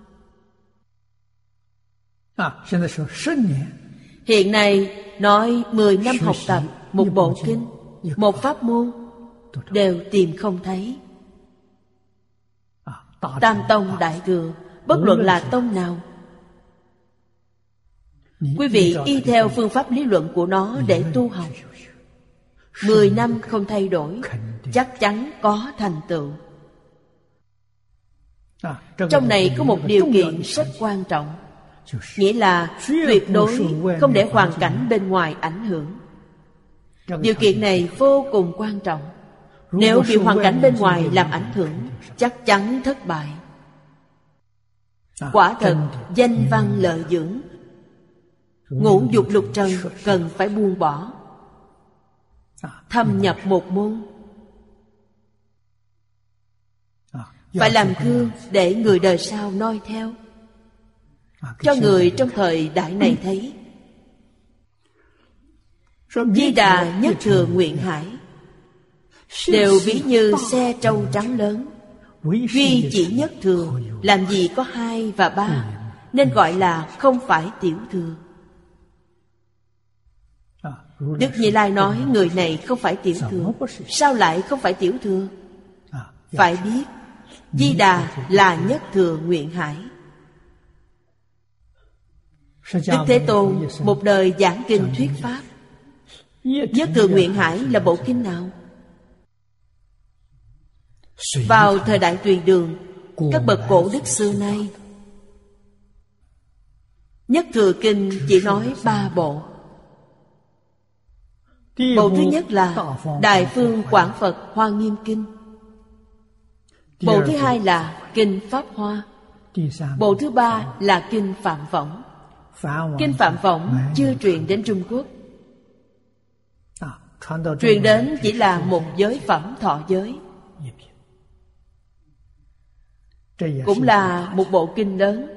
Hiện nay nói 10 năm học tập một bộ kinh, một pháp môn, đều tìm không thấy. Tam tông đại thừa, bất luận là tông nào, quý vị y theo phương pháp lý luận của nó để tu học, 10 năm không thay đổi, chắc chắn có thành tựu. Trong này có một điều kiện rất quan trọng, nghĩa là tuyệt đối không để hoàn cảnh bên ngoài ảnh hưởng. Điều kiện này vô cùng quan trọng. Nếu bị hoàn cảnh bên ngoài làm ảnh hưởng, chắc chắn thất bại. Quả thật, danh văn lợi dưỡng, ngũ dục lục trần cần phải buông bỏ, thâm nhập một môn, phải làm gương để người đời sau noi theo, cho người trong thời đại này thấy. Di Đà Nhất Thừa Nguyện Hải đều ví như xe trâu trắng lớn, duy chỉ nhất thừa, làm gì có 2 và 3, nên gọi là không phải tiểu thừa. Đức Như Lai nói người này không phải tiểu thừa. Sao lại không phải tiểu thừa? Phải biết Di Đà là nhất thừa nguyện hải. Đức Thế Tôn một đời giảng kinh thuyết pháp. Nhất thừa nguyện hải là bộ kinh nào? Vào thời đại Tuyền Đường, các bậc cổ đức xưa nay, Nhất thừa kinh chỉ nói 3 bộ. Bộ thứ nhất là Đại Phương Quảng Phật Hoa Nghiêm Kinh. Bộ thứ hai là Kinh Pháp Hoa. Bộ thứ ba là Kinh Phạm Võng. Kinh Phạm Võng chưa truyền đến Trung Quốc. Truyền đến chỉ là một giới phẩm thọ giới. Cũng là một bộ kinh lớn.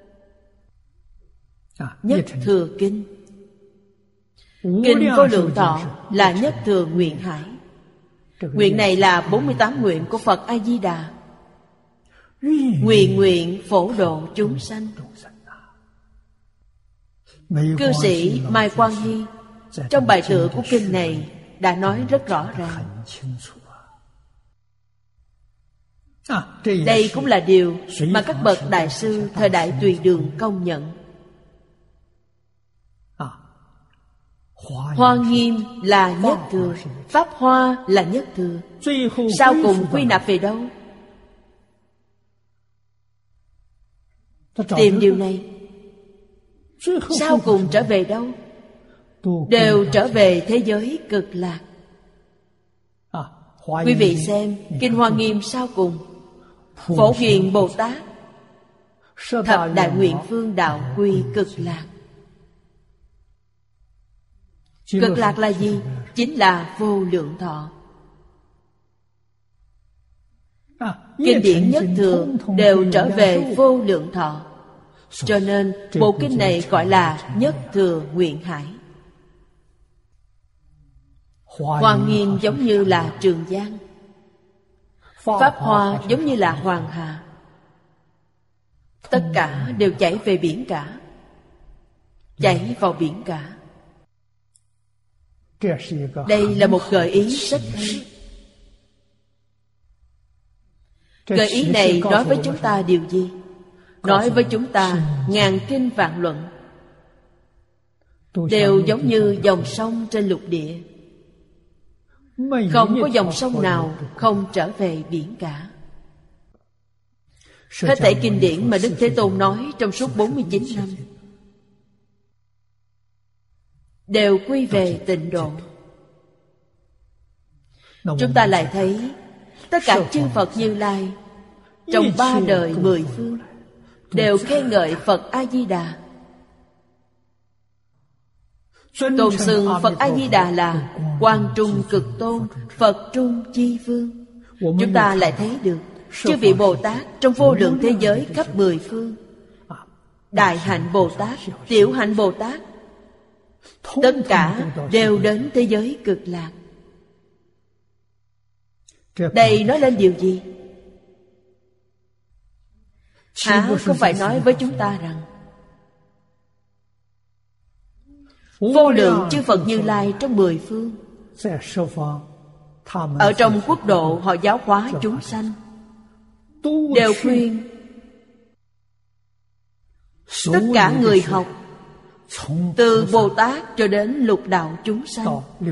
Nhất thừa kinh. Kinh Vô Lượng Thọ là nhất thừa nguyện hải. Nguyện này là 48 nguyện của Phật A-di-đà. Nguyện phổ độ chúng sanh. Cư sĩ Mai Quang Hy trong bài tựa của kinh này đã nói rất rõ ràng. Đây cũng là điều mà các bậc đại sư thời đại Tùy Đường công nhận. Hoa Nghiêm là nhất thừa, Pháp Hoa là nhất thừa. Sau cùng quy nạp về đâu? Tìm điều này. Sau cùng trở về đâu? Đều trở về thế giới cực lạc. Quý vị xem Kinh Hoa Nghiêm sau cùng, Phổ Hiền Bồ Tát thập đại nguyện phương đạo quy cực lạc. Cực lạc là gì? Chính là vô lượng thọ. Kinh điển nhất thừa đều trở về vô lượng thọ. Cho nên bộ kinh này gọi là nhất thừa nguyện hải. Hoa Nghiêm giống như là Trường Giang, Pháp Hoa giống như là Hoàng Hà. Tất cả đều chảy về biển cả, chảy vào biển cả. Đây là một gợi ý rất hay. Gợi ý này nói với chúng ta điều gì? Nói với chúng ta ngàn kinh vạn luận đều giống như dòng sông trên lục địa. Không có dòng sông nào không trở về biển cả. Hết thảy kinh điển mà Đức Thế Tôn nói trong suốt 49 năm đều quy về tịnh độ. Chúng ta lại thấy tất cả chư Phật Như Lai trong 3 đời 10 phương đều khen ngợi Phật A-di-đà. Tôn xưng Phật A-di-đà là Quang Trung Cực Tôn, Phật Trung Chi Vương. Chúng ta lại thấy được chư vị Bồ Tát trong vô lượng thế giới khắp 10 phương, Đại Hạnh Bồ Tát, Tiểu Hạnh Bồ Tát, tất cả đều đến thế giới cực lạc. Đây nói lên điều gì? Không phải nói với chúng ta rằng vô lượng chư Phật Như Lai trong 10 phương, ở trong quốc độ họ giáo hóa chúng sanh, đều khuyên tất cả người học, từ Bồ Tát cho đến lục đạo chúng sanh,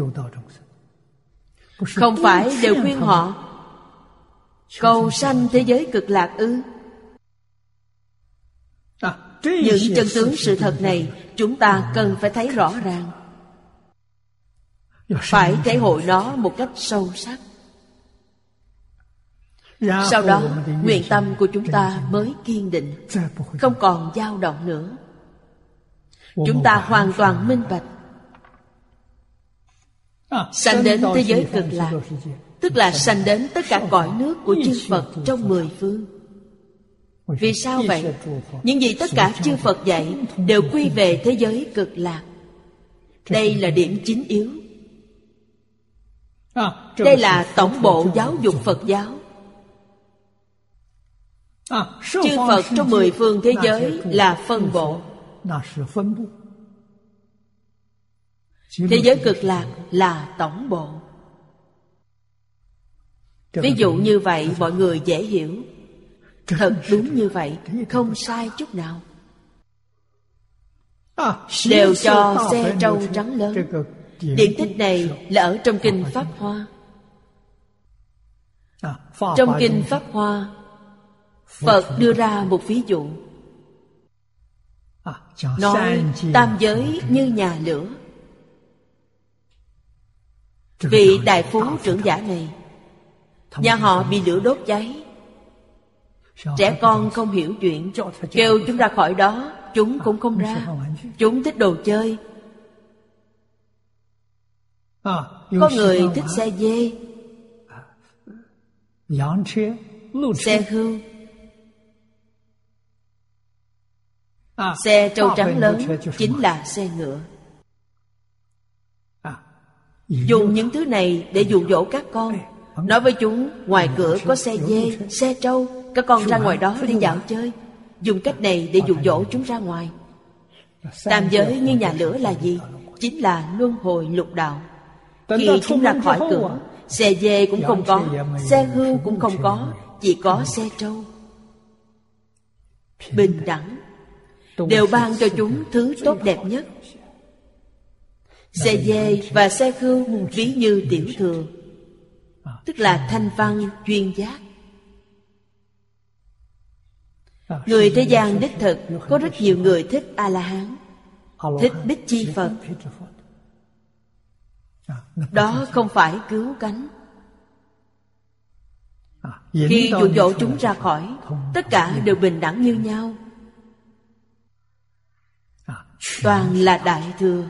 không phải đều khuyên họ cầu sanh thế giới cực lạc ư? Những chân tướng sự thật này chúng ta cần phải thấy rõ ràng, phải thể hội nó một cách sâu sắc. Sau đó nguyện tâm của chúng ta mới kiên định, không còn dao động nữa. Chúng ta hoàn toàn minh bạch, sanh đến thế giới cực lạc, tức là sanh đến tất cả cõi nước của chư Phật trong 10 phương. Vì sao vậy? Những gì tất cả chư Phật dạy đều quy về thế giới cực lạc. Đây là điểm chính yếu. Đây là tổng bộ giáo dục Phật giáo. Chư Phật trong 10 phương thế giới là phân bộ, thế giới cực lạc là tổng bộ. Ví dụ như vậy mọi người dễ hiểu. Thật đúng như vậy, không sai chút nào. Đều cho xe trâu trắng lớn. Điển tích này là ở trong Kinh Pháp Hoa. Trong Kinh Pháp Hoa, Phật đưa ra một ví dụ, nói tam giới như nhà lửa. Vị đại phú trưởng giả này, nhà họ bị lửa đốt cháy. Trẻ con không hiểu chuyện, kêu chúng ra khỏi đó, chúng cũng không ra. Chúng thích đồ chơi. Có người thích xe dê, xe hươu, xe trâu trắng lớn chính là xe ngựa. Dùng những thứ này để dụ dỗ các con, nói với chúng ngoài cửa có xe dê, xe trâu, các con ra ngoài đó đi dạo chơi. Dùng cách này để dụ dỗ chúng ra ngoài. Tam giới như nhà lửa là gì? Chính là luân hồi lục đạo. Khi chúng ra khỏi cửa, xe dê cũng không có, xe hươu cũng không có, chỉ có xe trâu. Bình đẳng, đều ban cho chúng thứ tốt đẹp nhất. Xe dê và xe hươu ví như tiểu thừa, tức là thanh văn duyên giác. Người thế gian đích thực có rất nhiều người thích A-la-hán, thích Bích Chi Phật. Đó không phải cứu cánh. Khi dụ dỗ chúng ra khỏi, tất cả đều bình đẳng như nhau, toàn là đại thừa.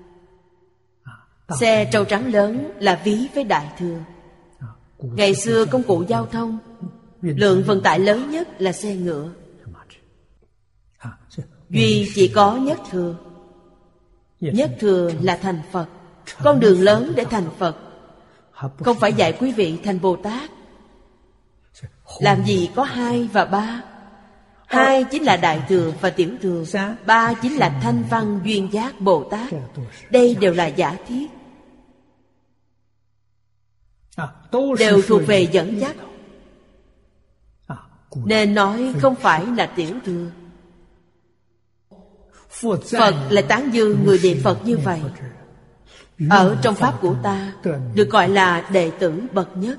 Xe trâu trắng lớn là ví với đại thừa. Ngày xưa công cụ giao thông, lượng vận tải lớn nhất là xe ngựa. Duy chỉ có nhất thừa. Nhất thừa là thành Phật. Con đường lớn để thành Phật, không phải dạy quý vị thành Bồ Tát. Làm gì có 2 và 3? 2 chính là đại thừa và tiểu thừa, 3 chính là thanh văn duyên giác Bồ Tát. Đây đều là giả thiết, đều thuộc về dẫn dắt, nên nói không phải là tiểu thừa. Phật lại tán dương người niệm Phật như vậy. Ở trong Pháp của ta được gọi là đệ tử bậc nhất.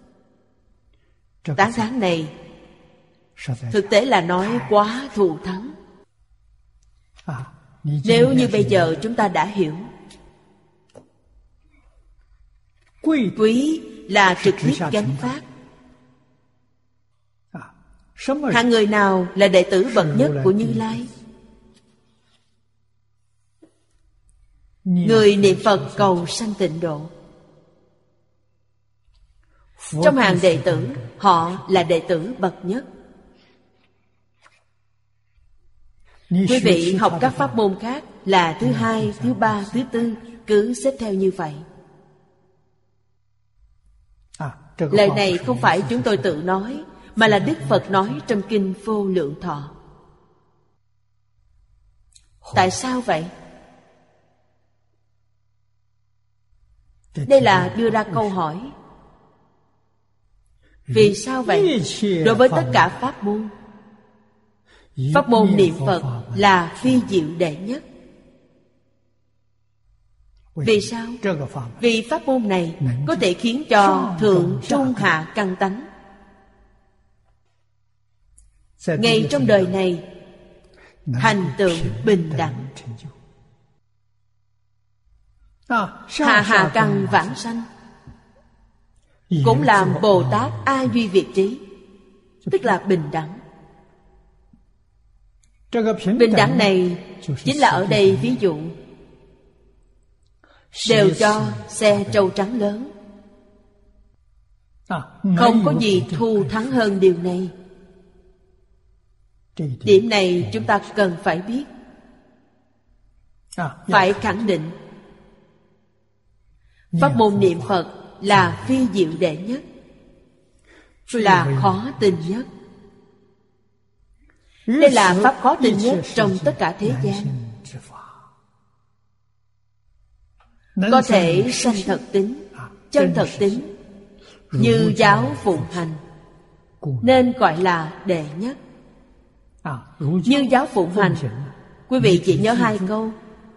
Tán thán này thực tế là nói quá thù thắng. Nếu như bây giờ chúng ta đã hiểu, quý là trực tiếp gánh phát. Hạng người nào là đệ tử bậc nhất của Như Lai? Người niệm Phật cầu sanh tịnh độ. Trong hàng đệ tử, họ là đệ tử bậc nhất. Quý vị học các pháp môn khác là thứ 2, thứ 3, thứ 4, cứ xếp theo như vậy. Lời này không phải chúng tôi tự nói, mà là Đức Phật nói trong Kinh Vô Lượng Thọ. Tại sao vậy? Đây là đưa ra câu hỏi. Vì sao vậy? Đối với tất cả pháp môn, pháp môn niệm Phật là phi diệu đệ nhất. Vì sao? Vì pháp môn này có thể khiến cho thượng trung hạ căn tánh ngay trong đời này thành tựu bình đẳng. Hạ hạ căn vãng sanh cũng làm Bồ Tát A Duy Việt Trí, tức là bình đẳng. Bình đẳng này chính là ở đây ví dụ, đều cho xe trâu trắng lớn. Không có gì thù thắng hơn điều này. Điểm này chúng ta cần phải biết, phải khẳng định. Pháp môn niệm Phật là phi diệu đệ nhất, là khó tin nhất. Đây là pháp khó tin nhất trong tất cả thế gian. Có thể sanh thật tính, chân thật tính, Như giáo phụng hành nên gọi là đệ nhất. Như giáo phụng hành, quý vị chỉ nhớ 2 câu: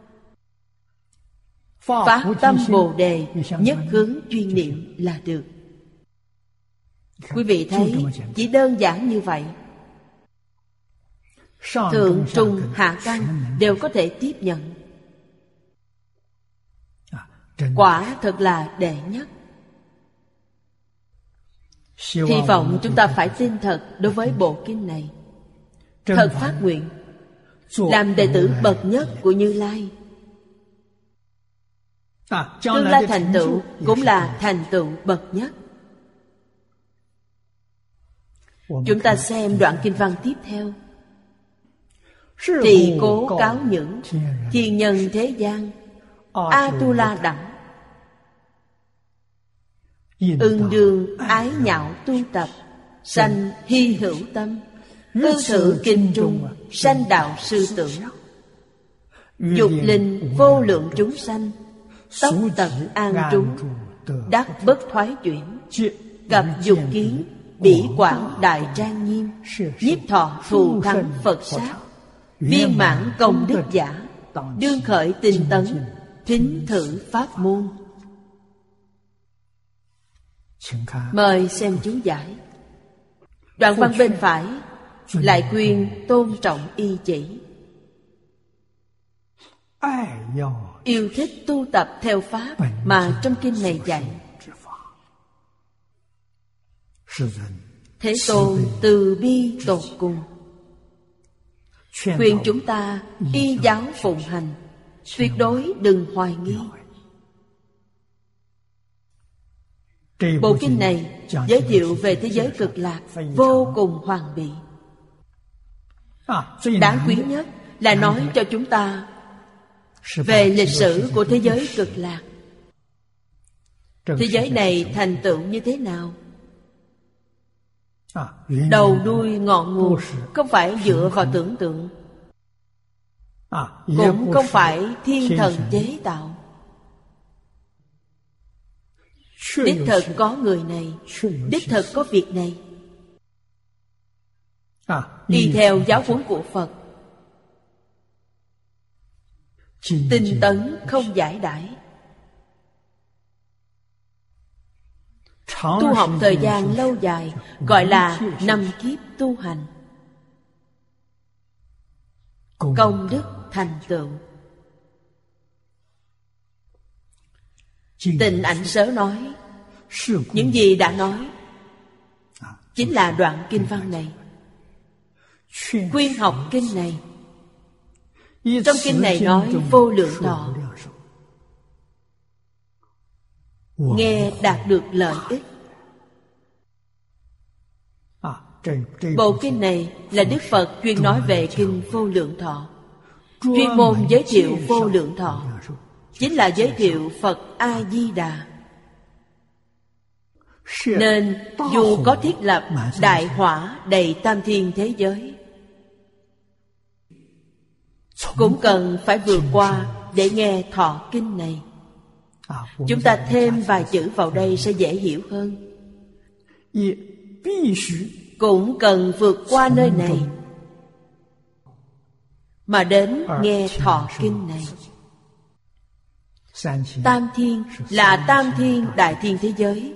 phát tâm Bồ Đề, nhất hướng chuyên niệm là được. Quý vị thấy chỉ đơn giản như vậy, thượng trung hạ căn đều có thể tiếp nhận. Quả thật là đệ nhất. Hy vọng chúng ta phải tin thật đối với bộ kinh này, thật phát nguyện làm đệ tử bậc nhất của Như Lai. Tương lai thành tựu cũng là thành tựu bậc nhất. Chúng ta xem đoạn kinh văn tiếp theo: Trì cố cáo những thiên nhân thế gian, A-tu-la đẳng, ưng đương ái nhạo tu tập, sanh hy hữu tâm, ư thử kinh trung, sanh đạo sư tưởng, dục linh vô lượng chúng sanh, tốc tật an trú, đắc bất thoái chuyển, cập dục kiến, bỉ quảng đại trang nghiêm, nhiếp thọ thù thắng Phật sát, viên mãn công đức giả, đương khởi tinh tấn, thính thử pháp môn. Mời xem chú giải. Đoạn văn bên phải lại khuyên tôn trọng y chỉ, yêu thích tu tập theo pháp mà trong kinh này dạy. Thế Tôn từ bi tột cùng, khuyên chúng ta y giáo phụng hành, tuyệt đối đừng hoài nghi. Bộ kinh này giới thiệu về thế giới cực lạc vô cùng hoàn bị. Đáng quý nhất là nói cho chúng ta về lịch sử của thế giới cực lạc. Thế giới này thành tựu như thế nào? Đầu đuôi ngọn nguồn không phải dựa vào tưởng tượng, cũng không phải thiên thần chế tạo. Đích thực có người này, đích thực có việc này. Đi theo giáo huấn của Phật, tinh tấn không giải đãi. Tu học thời gian lâu dài gọi là 5 kiếp tu hành. Công đức thành tựu. Tịnh Ảnh Sớ nói, những gì đã nói chính là đoạn kinh văn này, khuyên học kinh này. Trong kinh này nói vô lượng thọ, nghe đạt được lợi ích. Bộ kinh này là Đức Phật chuyên nói về kinh vô lượng thọ, chuyên môn giới thiệu vô lượng thọ, chính là giới thiệu Phật A-di-đà. Nên dù có thiết lập đại hỏa đầy tam thiên thế giới, cũng cần phải vượt qua để nghe thọ kinh này. Chúng ta thêm vài chữ vào đây sẽ dễ hiểu hơn. Cũng cần vượt qua nơi này mà đến nghe thọ kinh này. Tam thiên là tam thiên đại thiên thế giới.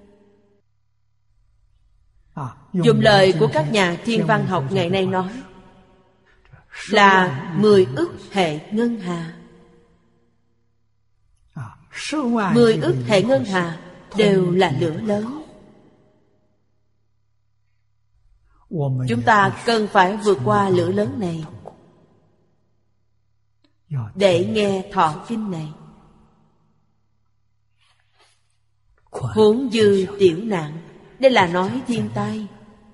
Dùng lời của các nhà thiên văn học ngày nay nói là 10 ức hệ ngân hà. 10 ức hệ ngân hà đều là lửa lớn. Chúng ta cần phải vượt qua lửa lớn này để nghe thọ kinh này. Huống dư tiểu nạn, đây là nói thiên tai.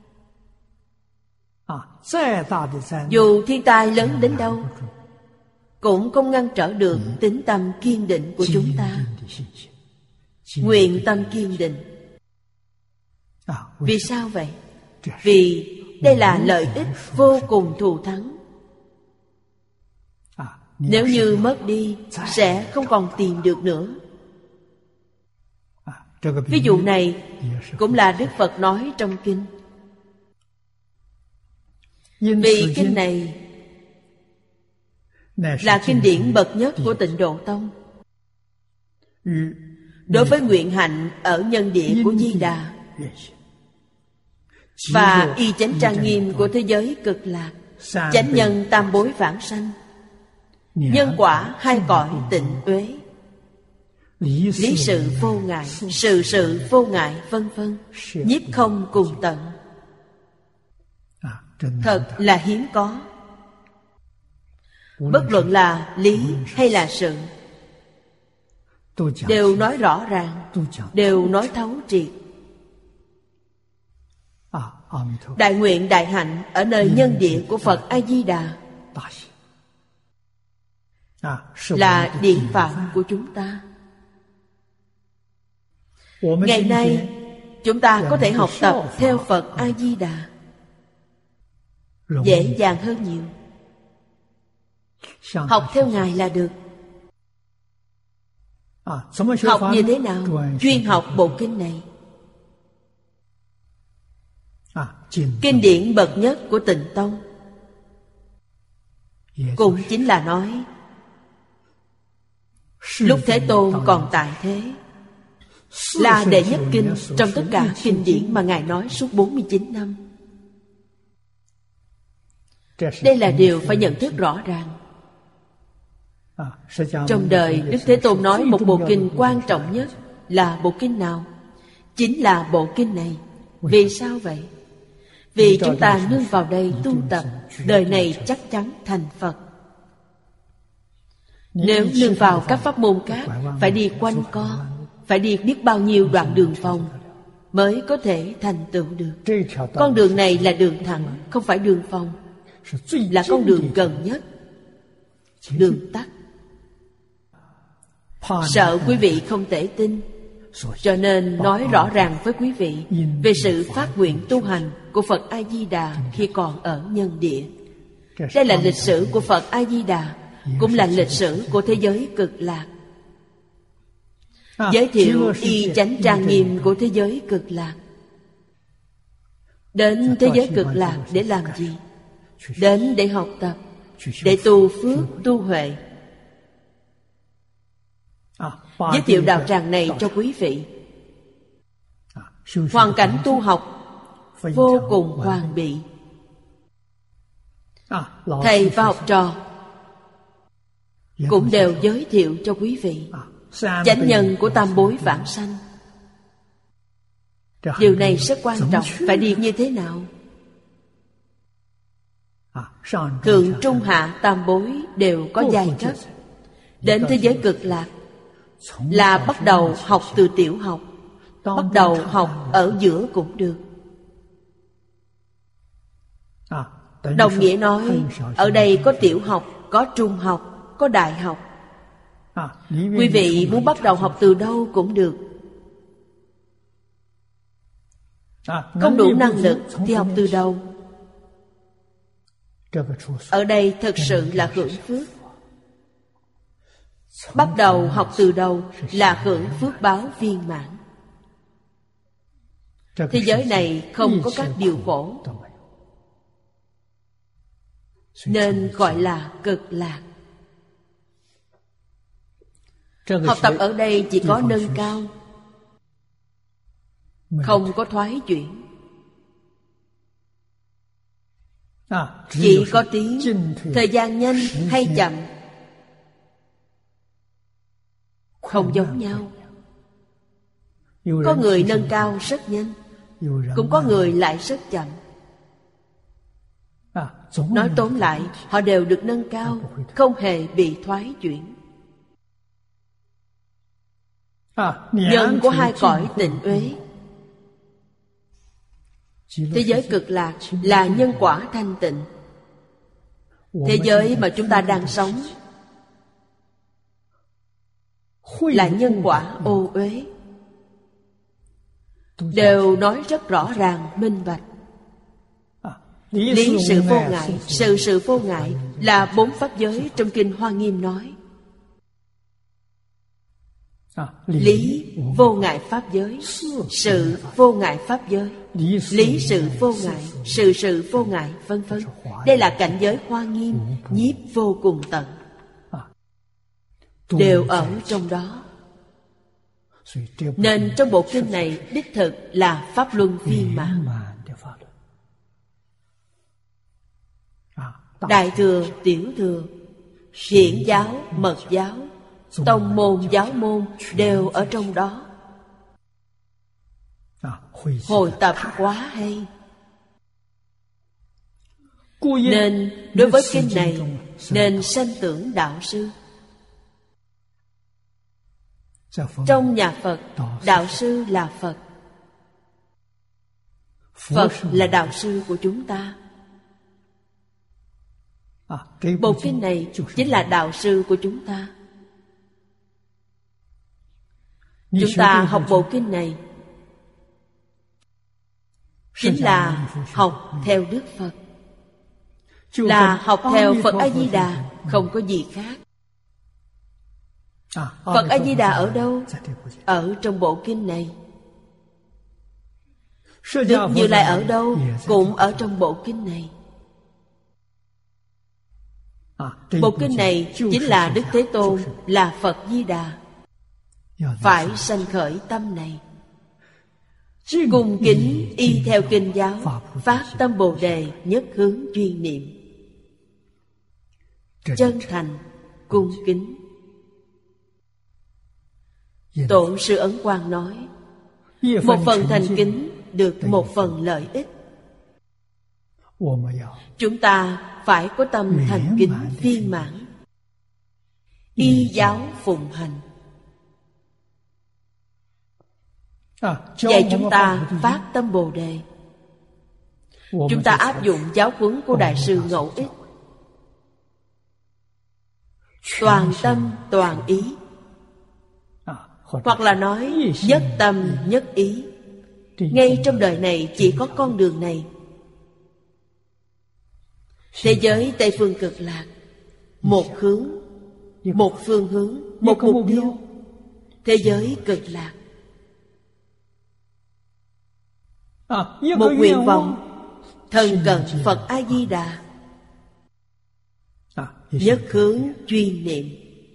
Dù thiên tai lớn đến đâu cũng không ngăn trở được tín tâm kiên định của chúng ta. Nguyện tâm kiên định. Vì sao vậy? Vì đây là lợi ích vô cùng thù thắng. Nếu như mất đi sẽ không còn tìm được nữa. Ví dụ này cũng là Đức Phật nói trong kinh. Vì kinh này là kinh điển bậc nhất của Tịnh Độ Tông. Đối với nguyện hạnh ở nhân địa của Di Đà và y chánh trang nghiêm của thế giới cực lạc, chánh nhân tam bối vãng sanh, nhân quả hai cõi tịnh uế, lý sự vô ngại, sự sự vô ngại, vân vân, nhiếp không cùng tận, thật là hiếm có. Bất luận là lý hay là sự, đều nói rõ ràng, đều nói thấu triệt. Đại nguyện đại hạnh ở nơi nhân địa của Phật A-di-đà là điển phạm của chúng ta. Ngày nay chúng ta có thể học tập theo Phật A-di-đà dễ dàng hơn nhiều. Học theo Ngài là được. Học như thế nào? Chuyên học bộ kinh này. Kinh điển bậc nhất của Tịnh Tông cũng chính là nói lúc Thế Tôn còn tại thế, là đệ nhất kinh trong tất cả kinh điển mà Ngài nói suốt 49 năm. Đây là điều phải nhận thức rõ ràng. Trong đời Đức Thế Tôn nói một bộ kinh quan trọng nhất là bộ kinh nào? Chính là bộ kinh này. Vì sao vậy? Vì chúng ta nương vào đây tu tập, đời này chắc chắn thành Phật. Nếu nương vào các pháp môn khác, phải đi quanh co, phải đi biết bao nhiêu đoạn đường vòng mới có thể thành tựu được. Con đường này là đường thẳng, không phải đường vòng, là con đường gần nhất, đường tắt. Sợ quý vị không thể tin, cho nên nói rõ ràng với quý vị về sự phát nguyện tu hành của Phật A-di-đà khi còn ở nhân địa. Đây là lịch sử của Phật A-di-đà, cũng là lịch sử của thế giới cực lạc. Giới thiệu y chánh trang nghiêm của thế giới cực lạc. Đến thế giới cực lạc để làm gì? Đến để học tập, để tu phước, tu huệ. Giới thiệu đạo tràng này cho quý vị. Hoàn cảnh tu học vô cùng hoàn bị. Thầy và học trò cũng đều giới thiệu cho quý vị chánh nhân của tam bối vãng sanh. Điều này rất quan trọng. Phải đi như thế nào? Thượng trung hạ tam bối đều có giai cấp. Đến thế giới cực lạc là bắt đầu học từ tiểu học, bắt đầu học ở giữa cũng được. Đồng nghĩa nói ở đây có tiểu học, có trung học, có đại học. Quý vị muốn bắt đầu học từ đâu cũng được. Không đủ năng lực thì học từ đâu? Ở đây thật sự là hưởng phước. Bắt đầu học từ đầu là hưởng phước báo viên mãn. Thế giới này không có các điều khổ, nên gọi là cực lạc. Học tập ở đây chỉ có nâng cao, không có thoái chuyển. Chỉ có tiến, thời gian nhanh hay chậm không giống nhau. Có người nâng cao rất nhanh, cũng có người lại rất chậm. Nói tóm lại, họ đều được nâng cao, không hề bị thoái chuyển. Nhân của hai cõi tịnh uế. Thế giới cực lạc là nhân quả thanh tịnh. Thế giới mà chúng ta đang sống là nhân quả ô uế. Đều nói rất rõ ràng, minh bạch. Lý sự vô ngại, sự sự vô ngại là 4 pháp giới trong kinh Hoa Nghiêm nói. lý vô ngại pháp giới, sự vô ngại pháp giới, lý sự vô ngại, sự vô ngại, vân vân. Đây là cảnh giới Hoa Nghiêm, nhiếp vô cùng tận, đều ở trong đó. Nên trong bộ kinh này đích thực là pháp luân viên mãn. Đại thừa, tiểu thừa, hiển giáo, mật giáo, tông môn, giáo môn đều ở trong đó. Hồi tập quá hay. Nên đối với kinh này nên sanh tưởng đạo sư. Trong nhà Phật, đạo sư là Phật. Phật là đạo sư của chúng ta. Bộ kinh này chính là đạo sư của chúng ta. Chúng ta học bộ kinh này chính là học theo Đức Phật, là học theo Phật A-di-đà, không có gì khác. Phật A-di-đà ở đâu? Ở trong bộ kinh này. Đức Như Lai ở đâu? Cũng ở trong bộ kinh này. Bộ kinh này chính là Đức Thế Tôn, là Phật Di Đà. Phải sanh khởi tâm này, cung kính y theo kinh giáo, phát tâm Bồ Đề, nhất hướng chuyên niệm, chân thành cung kính. Tổ sư Ấn Quang nói, một phần thành kính được một phần lợi ích. Chúng ta phải có tâm thành kính viên mãn, y giáo phụng hành. Dạy chúng ta phát tâm Bồ Đề. Chúng ta áp dụng giáo huấn của Đại sư Ngẫu Ích, toàn tâm toàn ý, hoặc là nói nhất tâm nhất ý. Ngay trong đời này chỉ có con đường này. Thế giới Tây Phương Cực Lạc, một hướng, một phương hướng, một mục tiêu. Thế giới Cực Lạc, một nguyện vọng, thân cận Phật A-di-đà, nhất hướng chuyên niệm.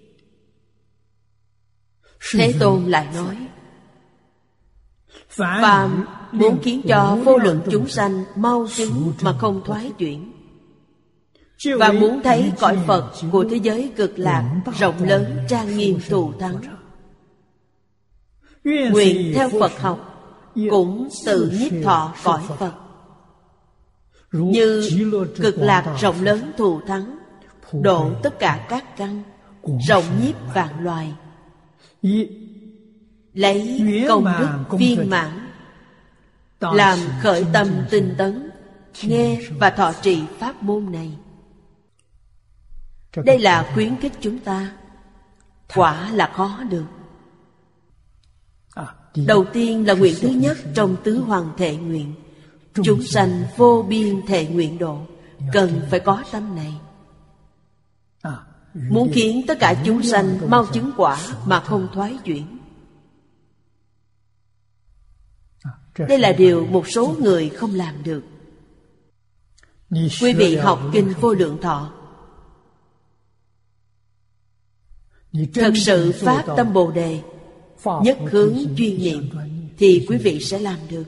Thế Tôn lại nói, phàm muốn khiến cho vô lượng chúng sanh mau chứng mà không thoái chuyển, và muốn thấy cõi Phật của thế giới Cực Lạc rộng lớn trang nghiêm thù thắng, nguyện theo Phật học, cũng tự nhiếp thọ cõi Phật. Như Cực Lạc rộng lớn thù thắng, độ tất cả các căn, rộng nhiếp vạn loài, lấy công đức viên mãn làm khởi tâm tinh tấn, nghe và thọ trì pháp môn này. Đây là khuyến khích chúng ta. Quả là khó được. Đầu tiên là nguyện thứ nhất trong tứ hoàng thệ nguyện, chúng sanh vô biên thệ nguyện độ. Cần phải có tâm này. Muốn khiến tất cả chúng sanh mau chứng quả mà không thoái chuyển. Đây là điều một số người không làm được. Quý vị học kinh Vô Lượng Thọ, thật sự phát tâm Bồ Đề, nhất hướng chuyên niệm, thì quý vị sẽ làm được.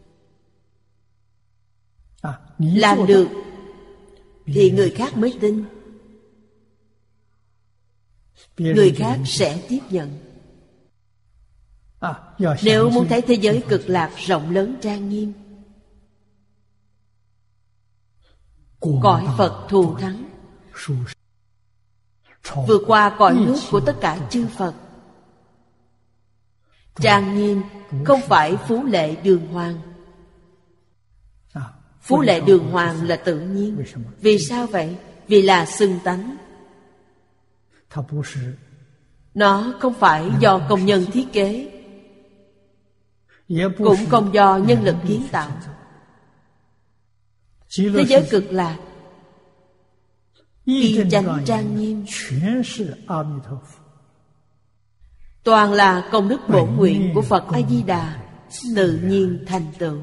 Làm được thì người khác mới tin, người khác sẽ tiếp nhận. Nếu muốn thấy thế giới Cực Lạc rộng lớn trang nghiêm, cõi Phật thù thắng, vượt qua cõi nước của tất cả chư Phật, trang nghiêm, không phải phú lệ đường hoàng. Phú lệ đường hoàng là tự nhiên. Vì sao vậy? Vì là xưng tánh. Nó không phải do công nhân thiết kế, cũng không do nhân lực kiến tạo. Thế giới Cực Lạc y chánh trang nghiêm, toàn là công đức bổn nguyện của Phật A Di Đà tự nhiên thành tựu.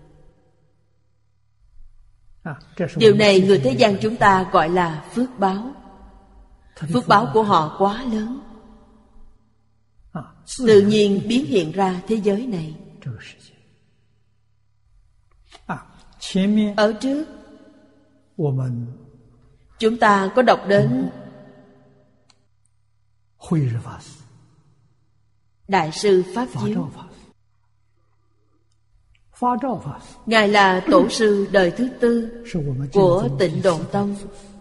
Điều này người thế gian chúng ta gọi là phước báo. Phước báo của họ quá lớn, tự nhiên biến hiện ra thế giới này. Ở trước chúng ta có đọc đến Đại sư Pháp Chiếu. Ngài là tổ sư đời thứ 4 của Tịnh Độ Tông.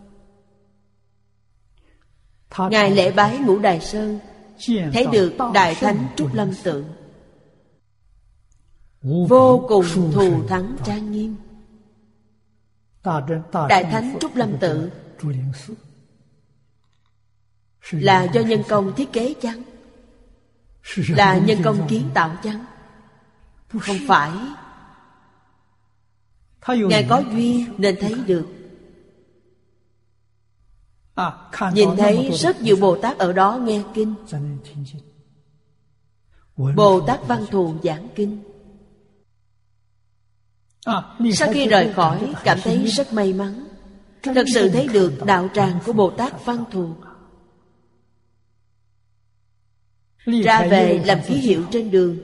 Ngài lễ bái Ngũ Đài Sơn, thấy được Đại Thánh Trúc Lâm Tượng vô cùng thù thắng trang nghiêm. Đại Thánh Trúc Lâm Tự là do nhân công thiết kế chăng? Là nhân công kiến tạo chăng? Không phải. Ngài có duyên nên thấy được. Nhìn thấy rất nhiều Bồ Tát ở đó nghe kinh. Bồ Tát Văn Thù giảng kinh. Sau khi rời khỏi cảm thấy rất may mắn, thật sự thấy được đạo tràng của Bồ Tát Văn Thù. Ra về làm ký hiệu trên đường,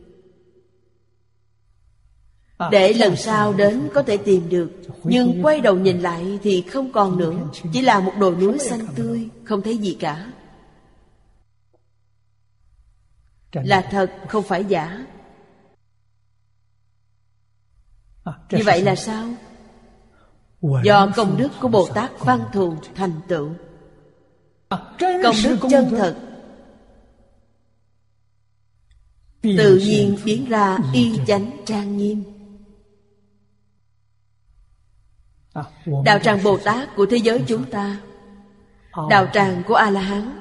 để lần sau đến có thể tìm được. Nhưng quay đầu nhìn lại thì không còn nữa, chỉ là một đồi núi xanh tươi, không thấy gì cả. Là thật, không phải giả. Như vậy là sao? Do công đức của Bồ Tát Văn Thù thành tựu. Công đức chân thật tự nhiên biến ra y chánh trang nghiêm. Đạo tràng Bồ Tát của thế giới chúng ta, đạo tràng của A-la-hán,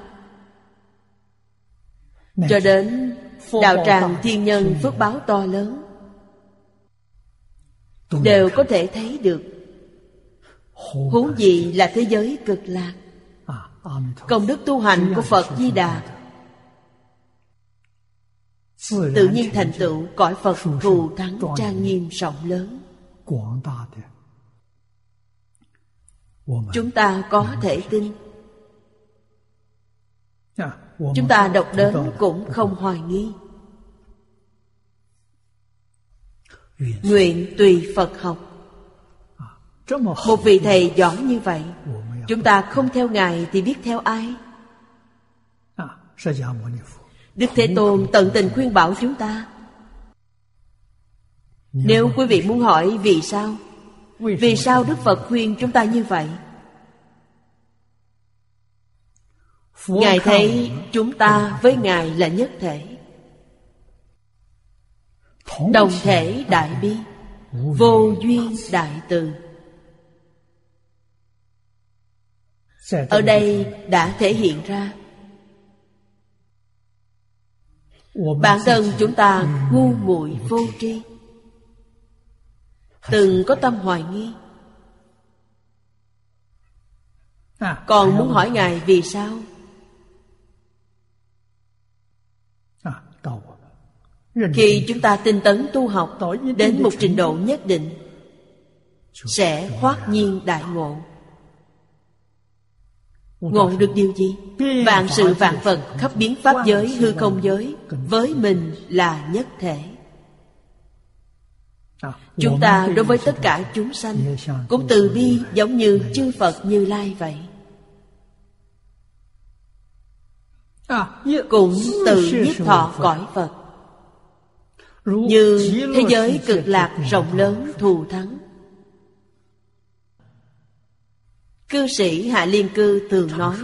cho đến đạo tràng thiên nhân phước báo to lớn, đều có thể thấy được. Huống gì là thế giới cực lạc. Công đức tu hành của Phật Di Đà tự nhiên thành tựu cõi Phật thù thắng trang nghiêm rộng lớn. Chúng ta có thể tin. Chúng ta đọc đến cũng không hoài nghi. Nguyện tùy Phật học. Một vị thầy giỏi như vậy, chúng ta không theo Ngài thì biết theo ai? Đức Thế Tôn tận tình khuyên bảo chúng ta. Nếu quý vị muốn hỏi vì sao, vì sao Đức Phật khuyên chúng ta như vậy? Ngài thấy chúng ta với Ngài là nhất thể, đồng thể đại bi, vô duyên đại từ. Ở đây đã thể hiện ra bản thân chúng ta ngu muội vô tri, từng có tâm hoài nghi. Còn muốn hỏi Ngài vì sao? Khi chúng ta tinh tấn tu học đến một trình độ nhất định, sẽ hoát nhiên đại ngộ. Ngộ được điều gì? Vạn sự vạn vật khắp biến pháp giới, hư không giới với mình là nhất thể. Chúng ta đối với tất cả chúng sanh cũng từ bi giống như chư Phật Như Lai vậy. Cũng tự nhiếp thọ cõi Phật, như thế giới cực lạc rộng lớn thù thắng. Cư sĩ Hạ Liên Cư thường nói: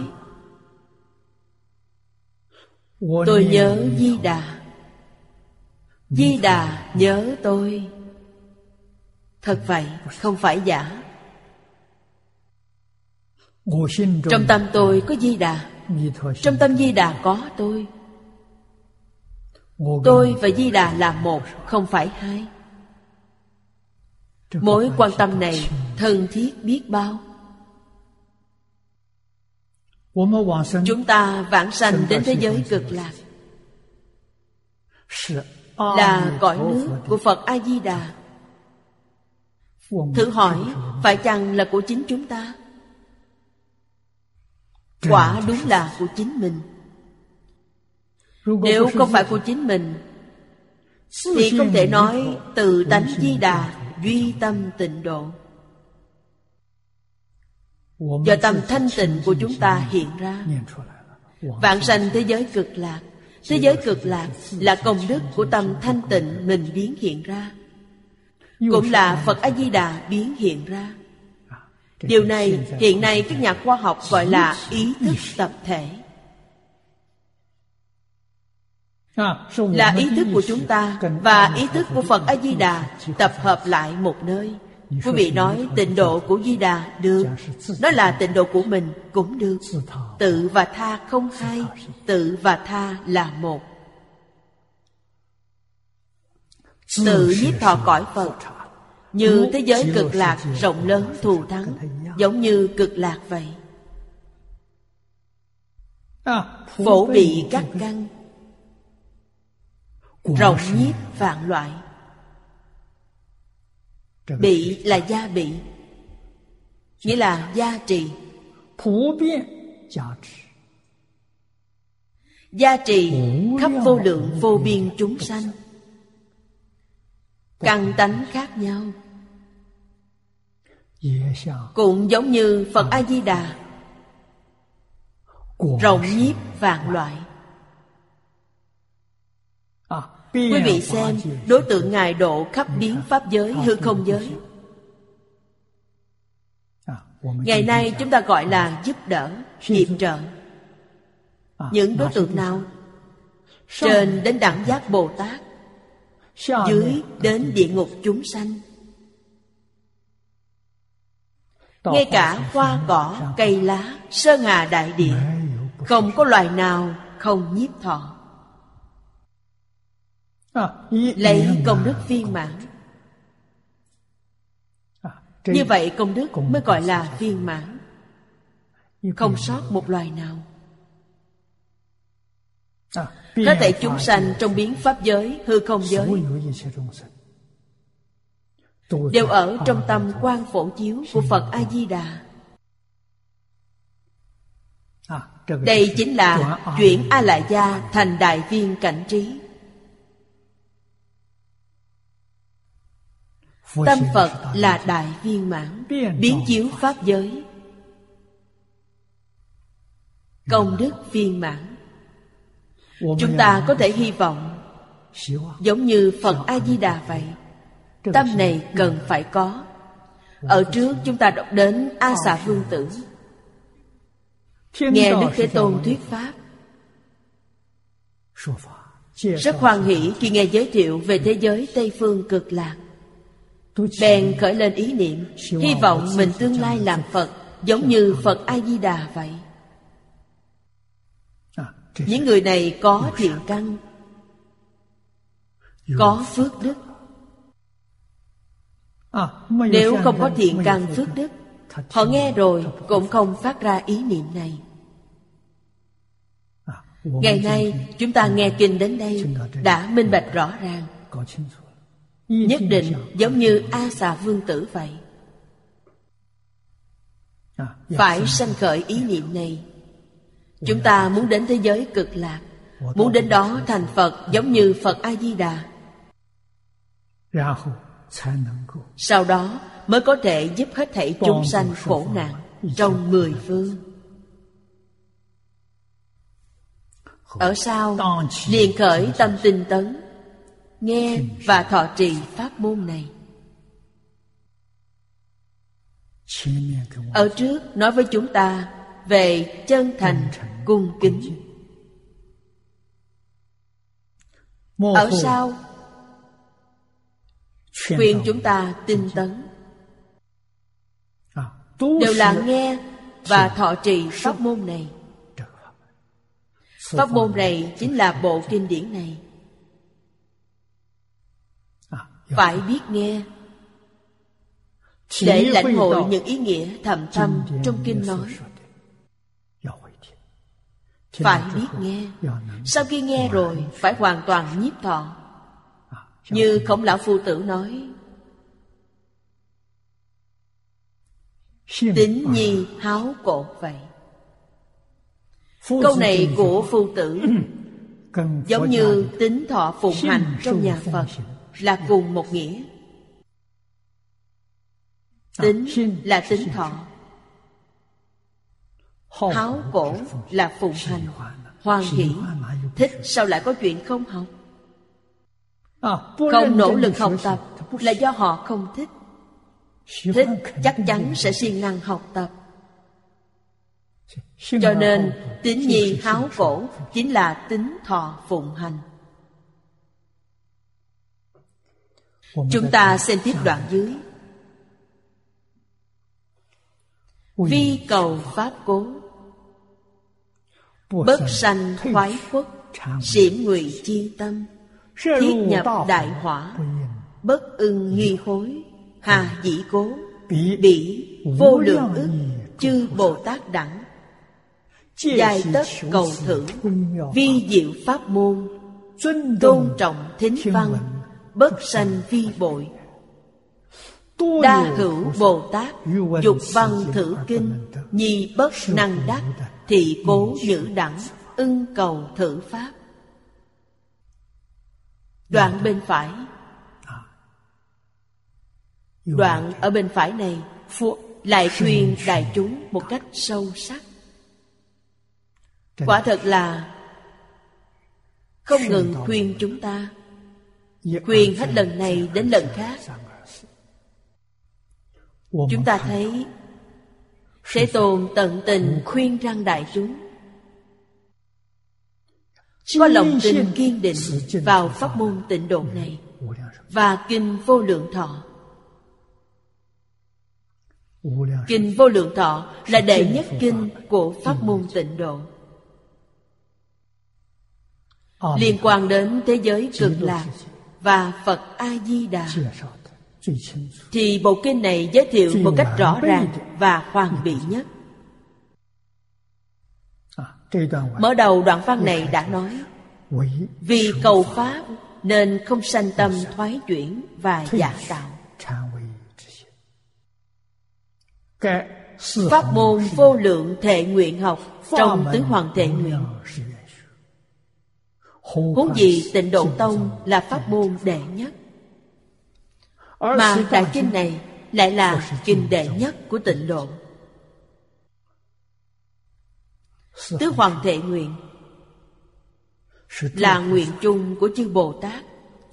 tôi nhớ Di Đà, Di Đà nhớ tôi. Thật vậy, không phải giả. Trong tâm tôi có Di Đà, trong tâm Di Đà có tôi. Tôi và Di Đà là một, không phải hai. Mối quan tâm này thân thiết biết bao. Chúng ta vãng sanh đến thế giới cực lạc, là cõi nước của Phật A-di-đà. Thử hỏi, phải chăng là của chính chúng ta? Quả đúng là của chính mình. Nếu không phải của chính mình thì không thể nói từ tánh Di Đà duy tâm tịnh độ. Do tâm thanh tịnh của chúng ta hiện ra, vãng sanh thế giới cực lạc. Thế giới cực lạc là công đức của tâm thanh tịnh mình biến hiện ra, cũng là Phật A-di-đà biến hiện ra. Điều này hiện nay các nhà khoa học gọi là ý thức tập thể. Là ý thức của chúng ta và ý thức của Phật A-di-đà tập hợp lại một nơi. Quý vị nói tịnh độ của Di Đà được, đó là tịnh độ của mình cũng được. Tự và tha không hai, tự và tha là một. Tự nhiếp thọ cõi Phật, như thế giới cực lạc rộng lớn thù thắng, giống như cực lạc vậy. Phổ bị các căn, rộng nhiếp vạn loại. Bị là gia bị, nghĩa là gia trì. Gia trì khắp vô lượng vô biên chúng sanh. Căn tánh khác nhau, cũng giống như Phật A-di-đà rộng nhiếp vạn loại. Quý vị xem, đối tượng Ngài độ khắp biến pháp giới, hư không giới. Ngày nay chúng ta gọi là giúp đỡ, hiệp trợ. Những đối tượng nào? Trên đến đẳng giác Bồ Tát, dưới đến địa ngục chúng sanh. Ngay cả hoa cỏ, cây lá, sơn hà đại địa, không có loài nào không nhiếp thọ. Lấy công đức viên mãn. Như vậy công đức mới gọi là viên mãn, không sót một loài nào. Có thể chúng sanh trong biến pháp giới, hư không giới đều ở trong tâm quang phổ chiếu của Phật A-di-đà. Đây chính là chuyển A-lại gia thành đại viên cảnh trí. Tâm Phật là đại viên mãn, biến chiếu pháp giới, công đức viên mãn. Chúng ta có thể hy vọng giống như Phật A-di-đà vậy. Tâm này cần phải có. Ở trước chúng ta đọc đến A Xà Vương Tử, nghe Đức Thế Tôn thuyết pháp, rất hoan hỷ khi nghe giới thiệu về thế giới Tây Phương Cực Lạc. Bèn khởi lên ý niệm, hy vọng mình tương lai làm Phật, giống như Phật A-di-đà vậy. Những người này có thiện căn, có phước đức. Nếu không có thiện căn phước đức, họ nghe rồi cũng không phát ra ý niệm này. Ngày nay chúng ta nghe kinh đến đây đã minh bạch rõ ràng, nhất định giống như A Xà Vương Tử vậy. Phải sanh khởi ý niệm này. Chúng ta muốn đến thế giới cực lạc, muốn đến đó thành Phật giống như Phật A-di-đà, sau đó mới có thể giúp hết thảy chúng sanh khổ nạn trong 10 phương. Ở sau liền khởi tâm tinh tấn, nghe và thọ trì pháp môn này. Ở trước nói với chúng ta về chân thành cung kính. Ở sau khuyên chúng ta tinh tấn, đều là nghe và thọ trì pháp môn này. Pháp môn này chính là bộ kinh điển này. Phải biết nghe để lãnh hội những ý nghĩa thầm thâm trong kinh nói. phải biết nghe. Sau khi nghe rồi phải hoàn toàn nhiếp thọ. Như Khổng Lão Phu Tử nói, tín nhi háo cột vậy. Câu này của Phu Tử giống như tín thọ phụng hành trong nhà Phật là cùng một nghĩa. Tín là tín thọ, háo cổ là phụng hành, hoan hỷ. Thích sao lại có chuyện không học? Không nỗ lực học tập là do họ không thích. Thích chắc chắn sẽ siêng năng học tập. Cho nên tín nhi háo cổ chính là tín thọ phụng hành. Chúng ta xem tiếp đoạn dưới. Vi cầu pháp cố, bất sanh thoái khuất, xiểm ngụy chi tâm, thiết nhập đại hỏa, bất ưng nghi hối, hà dĩ cố, bỉ vô lượng ức, chư Bồ Tát đẳng, giai tất cầu thử, vi diệu pháp môn, tôn trọng thính văn, bất sanh vi bội. Đa hữu Bồ Tát, dục văn thử kinh, nhi bất năng đắc, thị cố nhữ đẳng, ưng cầu thử pháp. Đoạn bên phải. Đoạn ở bên phải này lại khuyên đại chúng một cách sâu sắc. Quả thật là không ngừng khuyên chúng ta, khuyên hết lần này đến lần khác. Chúng ta thấy Thế Tôn tận tình khuyên răn đại chúng có lòng tin kiên định vào pháp môn tịnh độ này và kinh Vô Lượng Thọ. Kinh Vô Lượng Thọ là đệ nhất kinh của pháp môn tịnh độ, liên quan đến thế giới Cực Lạc và Phật A-di-đà. Thì bộ kinh này giới thiệu một cách rõ ràng và hoàn bị nhất. Mở đầu đoạn văn này đã nói, vì cầu pháp nên không sanh tâm thoái chuyển và giả tạo. Pháp môn vô lượng thệ nguyện học trong tứ hoàng thệ nguyện, huống gì Tịnh Độ Tông là pháp môn đệ nhất, mà đại kinh này lại là kinh đệ nhất của Tịnh Độ. Tứ hoàng thệ nguyện là nguyện chung của chư Bồ Tát.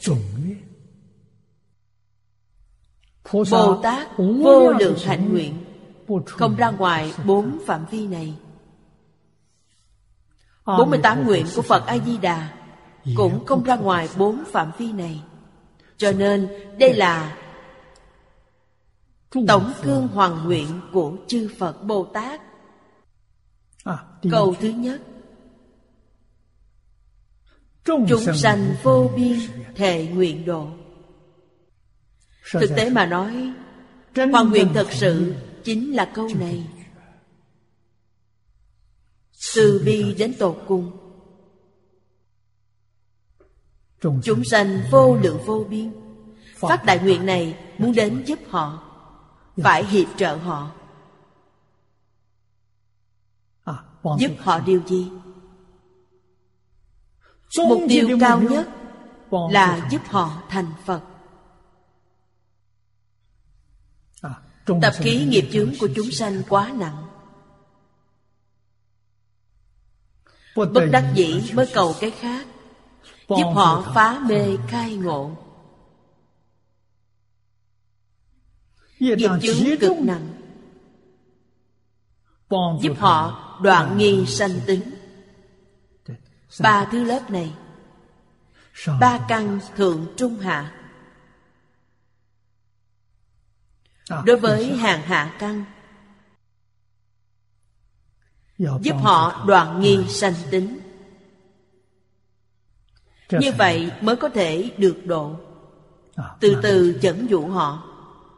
Bồ Tát vô lượng hạnh nguyện, không ra ngoài 4 phạm vi này. 48 nguyện của Phật A-di-đà cũng không ra ngoài 4 phạm vi này. Cho nên đây là tổng cương hoàn nguyện của chư Phật Bồ Tát. Câu thứ nhất, chúng sanh vô biên thệ nguyện độ. Thực tế mà nói, hoàn nguyện thật sự chính là câu này. Từ bi đến tột cùng. Chúng sanh vô lượng vô biên. Phát đại nguyện này muốn đến giúp họ, phải hiệp trợ họ. Giúp họ điều gì? Mục tiêu cao nhất là giúp họ thành Phật. Tập khí nghiệp chướng của chúng sanh quá nặng, bất đắc dĩ mới cầu cái khác, giúp họ phá mê khai ngộ. Nghiệp chướng cực nặng, giúp họ đoạn nghi sanh tính. 3 thứ lớp này, 3 căn thượng trung hạ. Đối với hàng hạ căn, giúp họ đoạn nghi sanh tính. Như vậy mới có thể được độ. Từ từ dẫn dụ họ,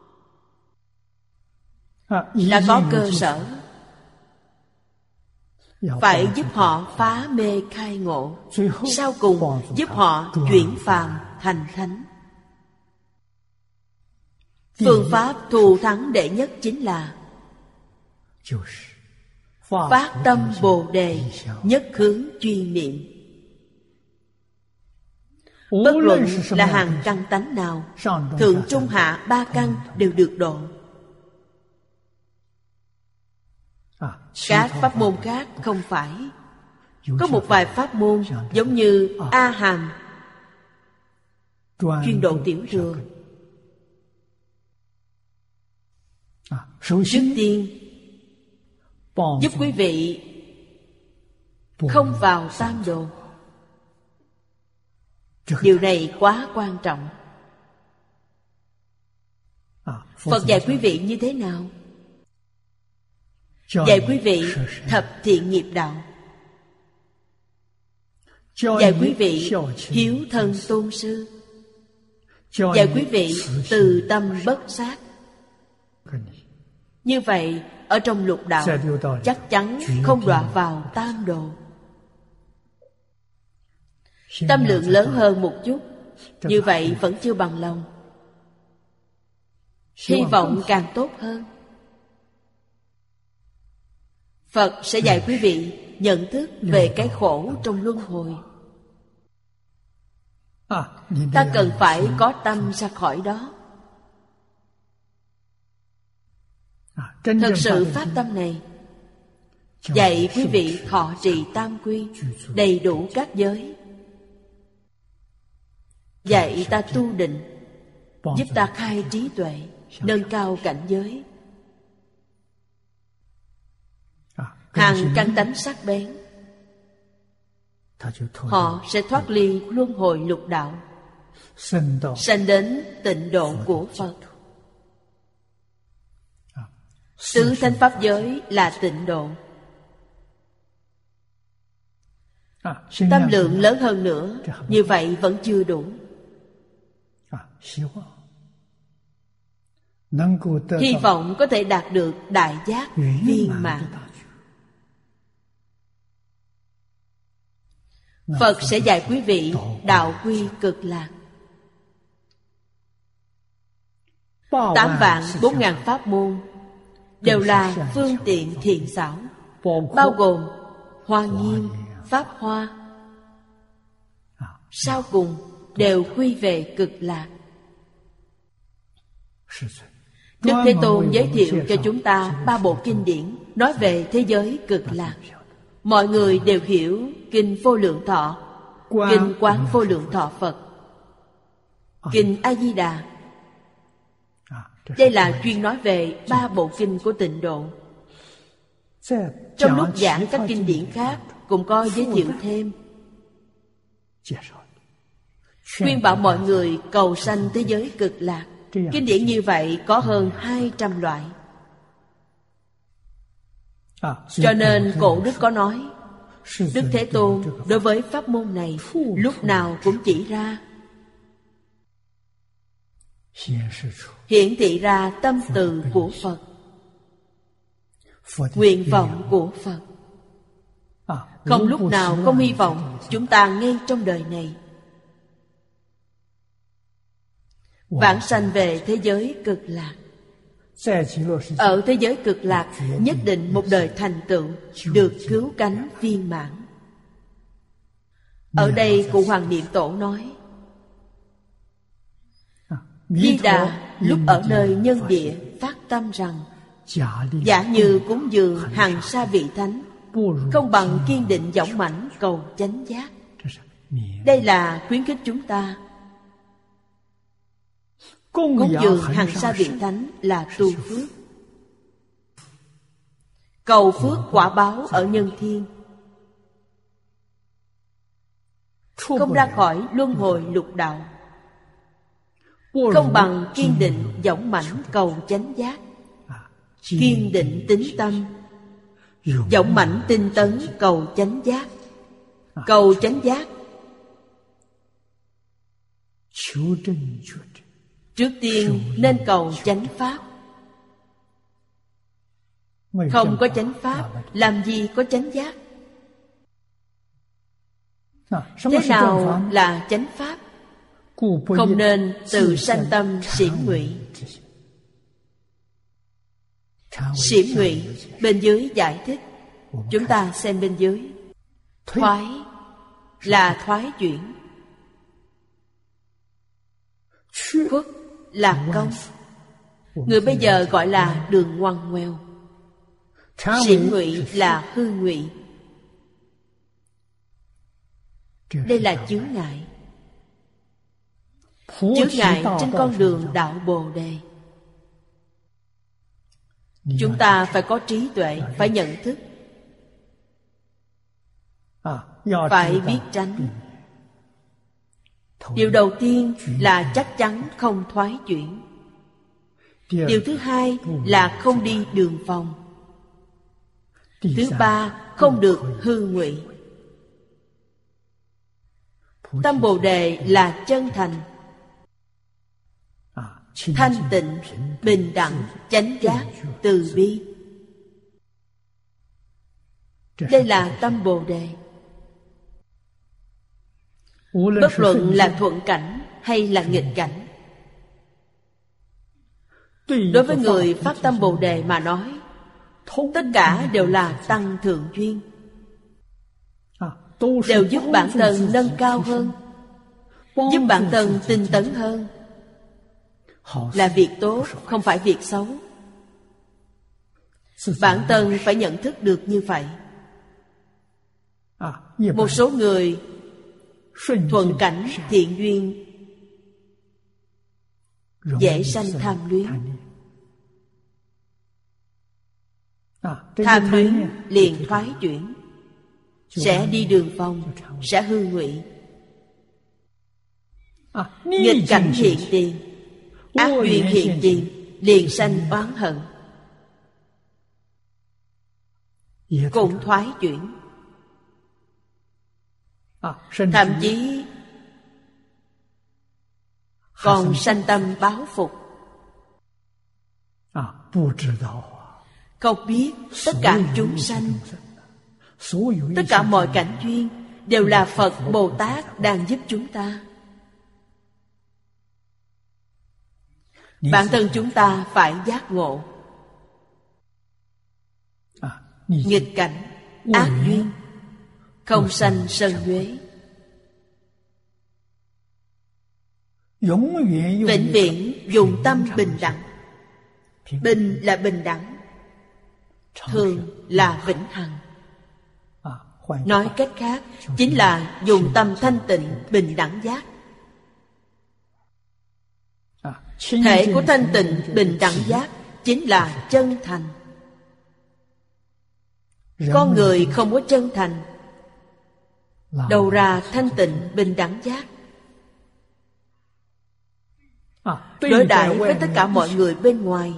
là có cơ sở. phải giúp họ phá mê khai ngộ, sau cùng giúp họ chuyển phàm thành thánh. Phương pháp thù thắng đệ nhất chính là phát tâm Bồ Đề, nhất hướng chuyên niệm. Bất luận là hàng căn tánh nào, thượng trung hạ ba căn đều được độ. Các pháp môn khác không phải. Có một vài pháp môn giống như A Hàm, chuyên độ tiểu thừa. Trước tiên giúp quý vị không vào tam đồ. Điều này quá quan trọng. Phật dạy quý vị như thế nào? Dạy quý vị thập thiện nghiệp đạo, dạy quý vị hiếu thân tôn sư, dạy quý vị từ tâm bất sát. Như vậy ở trong lục đạo chắc chắn không đọa vào tam đồ. Tâm lượng lớn hơn một chút, như vậy vẫn chưa bằng lòng. Hy vọng càng tốt hơn. Phật sẽ dạy quý vị nhận thức về cái khổ trong luân hồi. Ta cần phải có tâm ra khỏi đó. Thật sự phát tâm này dạy quý vị thọ trì tam quy, đầy đủ các giới, dạy ta tu định, giúp ta khai trí tuệ, nâng cao cảnh giới. Hàng căn tánh sắc bén, họ sẽ thoát ly luân hồi lục đạo, sanh đến tịnh độ của Phật. Tứ thánh pháp giới là tịnh độ. Tâm lượng lớn hơn nữa, như vậy vẫn chưa đủ. Hy vọng có thể đạt được đại giác viên mãn. Phật sẽ dạy quý vị đạo quy cực lạc. 8.400.000 pháp môn đều là phương tiện thiện xảo, bao gồm Hoa Nghiêm, Pháp Hoa, sau cùng đều quy về cực lạc. Đức Thế Tôn giới thiệu cho chúng ta 3 bộ kinh điển nói về thế giới cực lạc. Mọi người đều hiểu Kinh Vô Lượng Thọ, Kinh Quán Vô Lượng Thọ Phật, Kinh A Di Đà. Đây là chuyên nói về 3 bộ kinh của tịnh độ. Trong lúc giảng các kinh điển khác cũng có giới thiệu thêm, khuyên bảo mọi người cầu sanh thế giới cực lạc. Kinh điển như vậy có hơn 200 loại. Cho nên cổ đức có nói, Đức Thế Tôn đối với pháp môn này lúc nào cũng chỉ ra, hiển thị ra tâm từ của Phật, nguyện vọng của Phật. Không lúc nào không hy vọng chúng ta ngay trong đời này vãng sanh về thế giới cực lạc. Ở thế giới cực lạc nhất định một đời thành tựu, được cứu cánh viên mãn. Ở đây Cụ Hoàng Niệm Tổ nói, Di Đà lúc ở nơi nhân địa phát tâm rằng, giả như cúng dường hằng sa vị thánh, không bằng kiên định dõng mãnh cầu chánh giác. Đây là khuyến khích chúng ta. Cúng dường hằng sa vị thánh là tu phước, cầu phước quả báo ở nhân thiên, không ra khỏi luân hồi lục đạo. Không bằng kiên định dõng mãnh cầu chánh giác. Kiên định tín tâm, dõng mãnh tinh tấn cầu chánh giác. Cầu chánh giác, trước tiên nên cầu chánh pháp. Không có chánh pháp, làm gì có chánh giác? Thế nào là chánh pháp? Không nên tự sanh tâm xiển ngụy. Xiển ngụy bên dưới giải thích. Chúng ta xem bên dưới. Thoái là thoái chuyển, khuất là công. Người bây giờ gọi là đường ngoằn ngoèo. Xiển ngụy là hư ngụy. Đây là chướng ngại. Chướng ngại trên con đường đạo Bồ Đề. Chúng ta phải có trí tuệ, phải nhận thức, phải biết tránh. Điều đầu tiên là chắc chắn không thoái chuyển. Điều thứ hai là không đi đường vòng. Thứ ba, không được hư ngụy. Tâm Bồ Đề là chân thành, thanh tịnh, bình đẳng, chánh giác, từ bi. Đây là tâm Bồ Đề. Bất luận là thuận cảnh hay là nghịch cảnh, đối với người phát tâm Bồ Đề mà nói, tất cả đều là tăng thượng duyên, đều giúp bản thân nâng cao hơn, giúp bản thân tinh tấn hơn. Là việc tốt, không phải việc xấu. Bản thân phải nhận thức được như vậy. Một số người thuận cảnh thiện duyên dễ sanh tham luyến. Tham luyến liền thoái chuyển, sẽ đi đường vòng, sẽ hư ngụy. Nghịch cảnh hiện tiền, ác duyên hiện tiền, liền sanh oán hận, cũng thoái chuyển. Thậm chí còn sanh tâm báo phục. Không biết tất cả chúng sanh, tất cả mọi cảnh duyên đều là Phật Bồ Tát đang giúp chúng ta. Bản thân chúng ta phải giác ngộ. Nghịch cảnh, ác duyên không sanh sân nhuế. Vĩnh viễn dùng tâm bình đẳng. Bình là bình đẳng, thường là vĩnh hằng. Nói cách khác, chính là dùng tâm thanh tịnh bình đẳng giác. Thể của thanh tịnh bình đẳng giác chính là chân thành. Con người không có chân thành, đâu ra thanh tịnh bình đẳng giác. Đối đãi với tất cả mọi người bên ngoài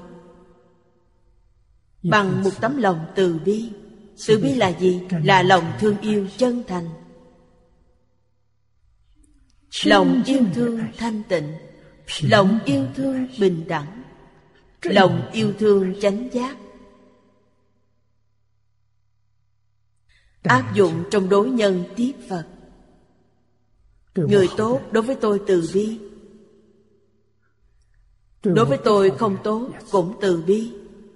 bằng một tấm lòng từ bi. Từ bi là gì? Là lòng thương yêu chân thành, lòng yêu thương thanh tịnh, lòng yêu thương bình đẳng, lòng yêu thương chánh giác. Áp dụng trong đối nhân tiếp Phật. Người tốt đối với tôi từ bi, đối với tôi không tốt cũng từ bi.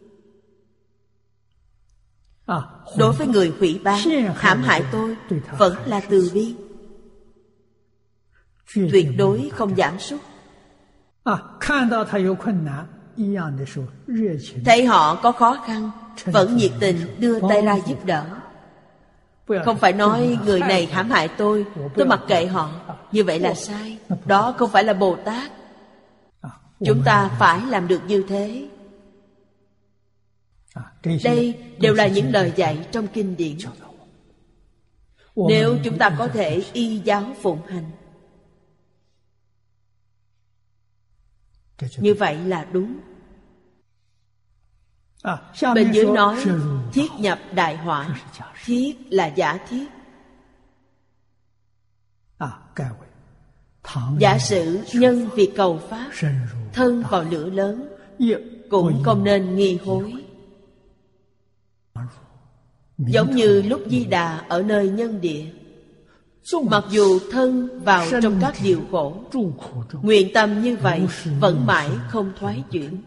Đối với người hủy báng, hãm hại tôi vẫn là từ bi, tuyệt đối không giảm sút. Thấy họ có khó khăn, vẫn nhiệt tình đưa tay ra giúp đỡ. Không phải nói người này hãm hại tôi mặc kệ họ. Như vậy là sai. Đó không phải là Bồ Tát. Chúng ta phải làm được như thế. Đây đều là những lời dạy trong kinh điển. Nếu chúng ta có thể y giáo phụng hành, như vậy là đúng. Bên dưới nói thiết nhập đại họa. Thiết là giả thiết. Giả sử nhân vì cầu pháp thân vào lửa lớn, cũng không nên nghi hối. Giống như lúc Di Đà ở nơi nhân địa, Mặc dù thân vào trong các điều khổ, nguyện tâm như vậy vẫn mãi không thoái chuyển.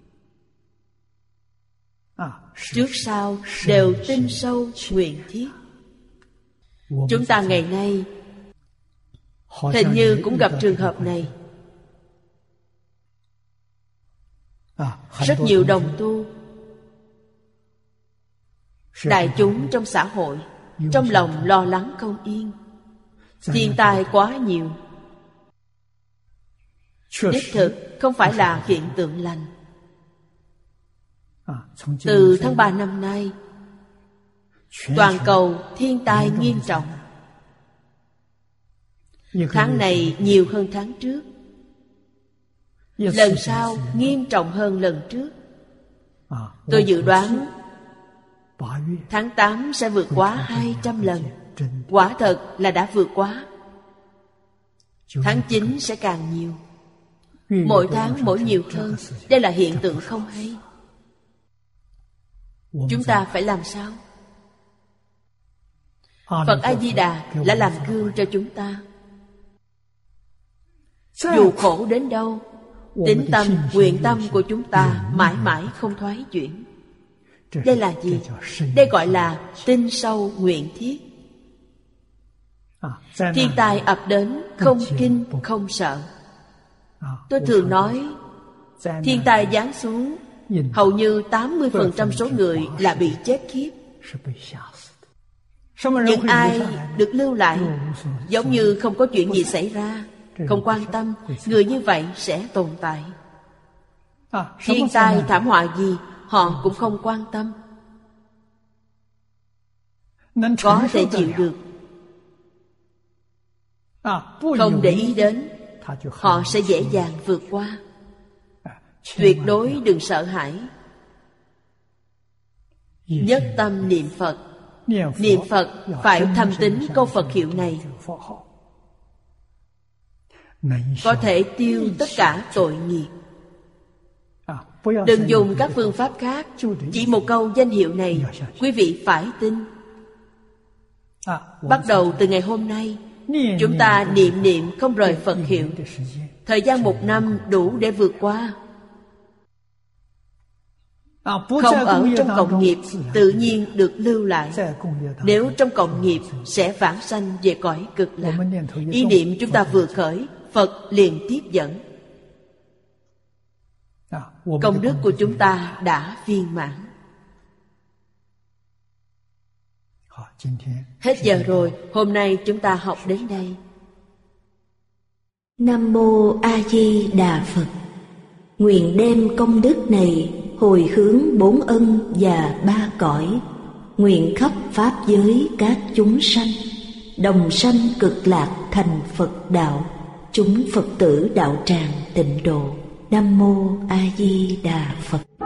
Trước sau đều tin sâu nguyện thiết. Chúng ta ngày nay hình như cũng gặp trường hợp này. Rất nhiều đồng tu, đại chúng trong xã hội, trong lòng lo lắng không yên. Thiên tai quá nhiều. Đích thực không phải là hiện tượng lành. Từ tháng 3 năm nay, toàn cầu thiên tai nghiêm trọng. Tháng này nhiều hơn tháng trước, lần sau nghiêm trọng hơn lần trước. Tôi dự đoán tháng 8 sẽ vượt quá 200 lần. Quả thật là đã vượt quá. Tháng 9 sẽ càng nhiều. Mỗi tháng mỗi nhiều hơn. Đây là hiện tượng không hay. Chúng ta phải làm sao? Phật A-di-đà đã làm gương cho chúng ta. Dù khổ đến đâu, tín tâm, nguyện tâm của chúng ta mãi mãi không thoái chuyển. Đây là gì? Đây gọi là tin sâu nguyện thiết. Thiên tai ập đến không kinh không sợ. Tôi thường nói, thiên tai giáng xuống, hầu như 80% số người là bị chết khiếp. Nhưng ai được lưu lại, giống như không có chuyện gì xảy ra, không quan tâm, người như vậy sẽ tồn tại. Thiên tai thảm họa gì họ cũng không quan tâm, có thể chịu được, không để ý đến, họ sẽ dễ dàng vượt qua. Tuyệt đối đừng sợ hãi. Nhất tâm niệm Phật. Niệm Phật phải thâm tín câu Phật hiệu này, có thể tiêu tất cả tội nghiệp. Đừng dùng các phương pháp khác, chỉ một câu danh hiệu này quý vị phải tin. Bắt đầu từ ngày hôm nay, chúng ta niệm không rời Phật hiệu. Thời gian 1 năm đủ để vượt qua. Không ở trong cộng nghiệp, tự nhiên được lưu lại. Nếu trong cộng nghiệp sẽ vãng sanh về cõi cực lạc. Ý niệm chúng ta vừa khởi, Phật liền tiếp dẫn. Công đức của chúng ta đã viên mãn. Hết giờ rồi, hôm nay chúng ta học đến đây. Nam Mô A Di Đà Phật. Nguyện đem công đức này hồi hướng 4 ân và 3 cõi, nguyện khắp pháp giới các chúng sanh đồng sanh cực lạc thành Phật đạo, chúng Phật tử đạo tràng tịnh độ. Nam Mô A Di Đà Phật.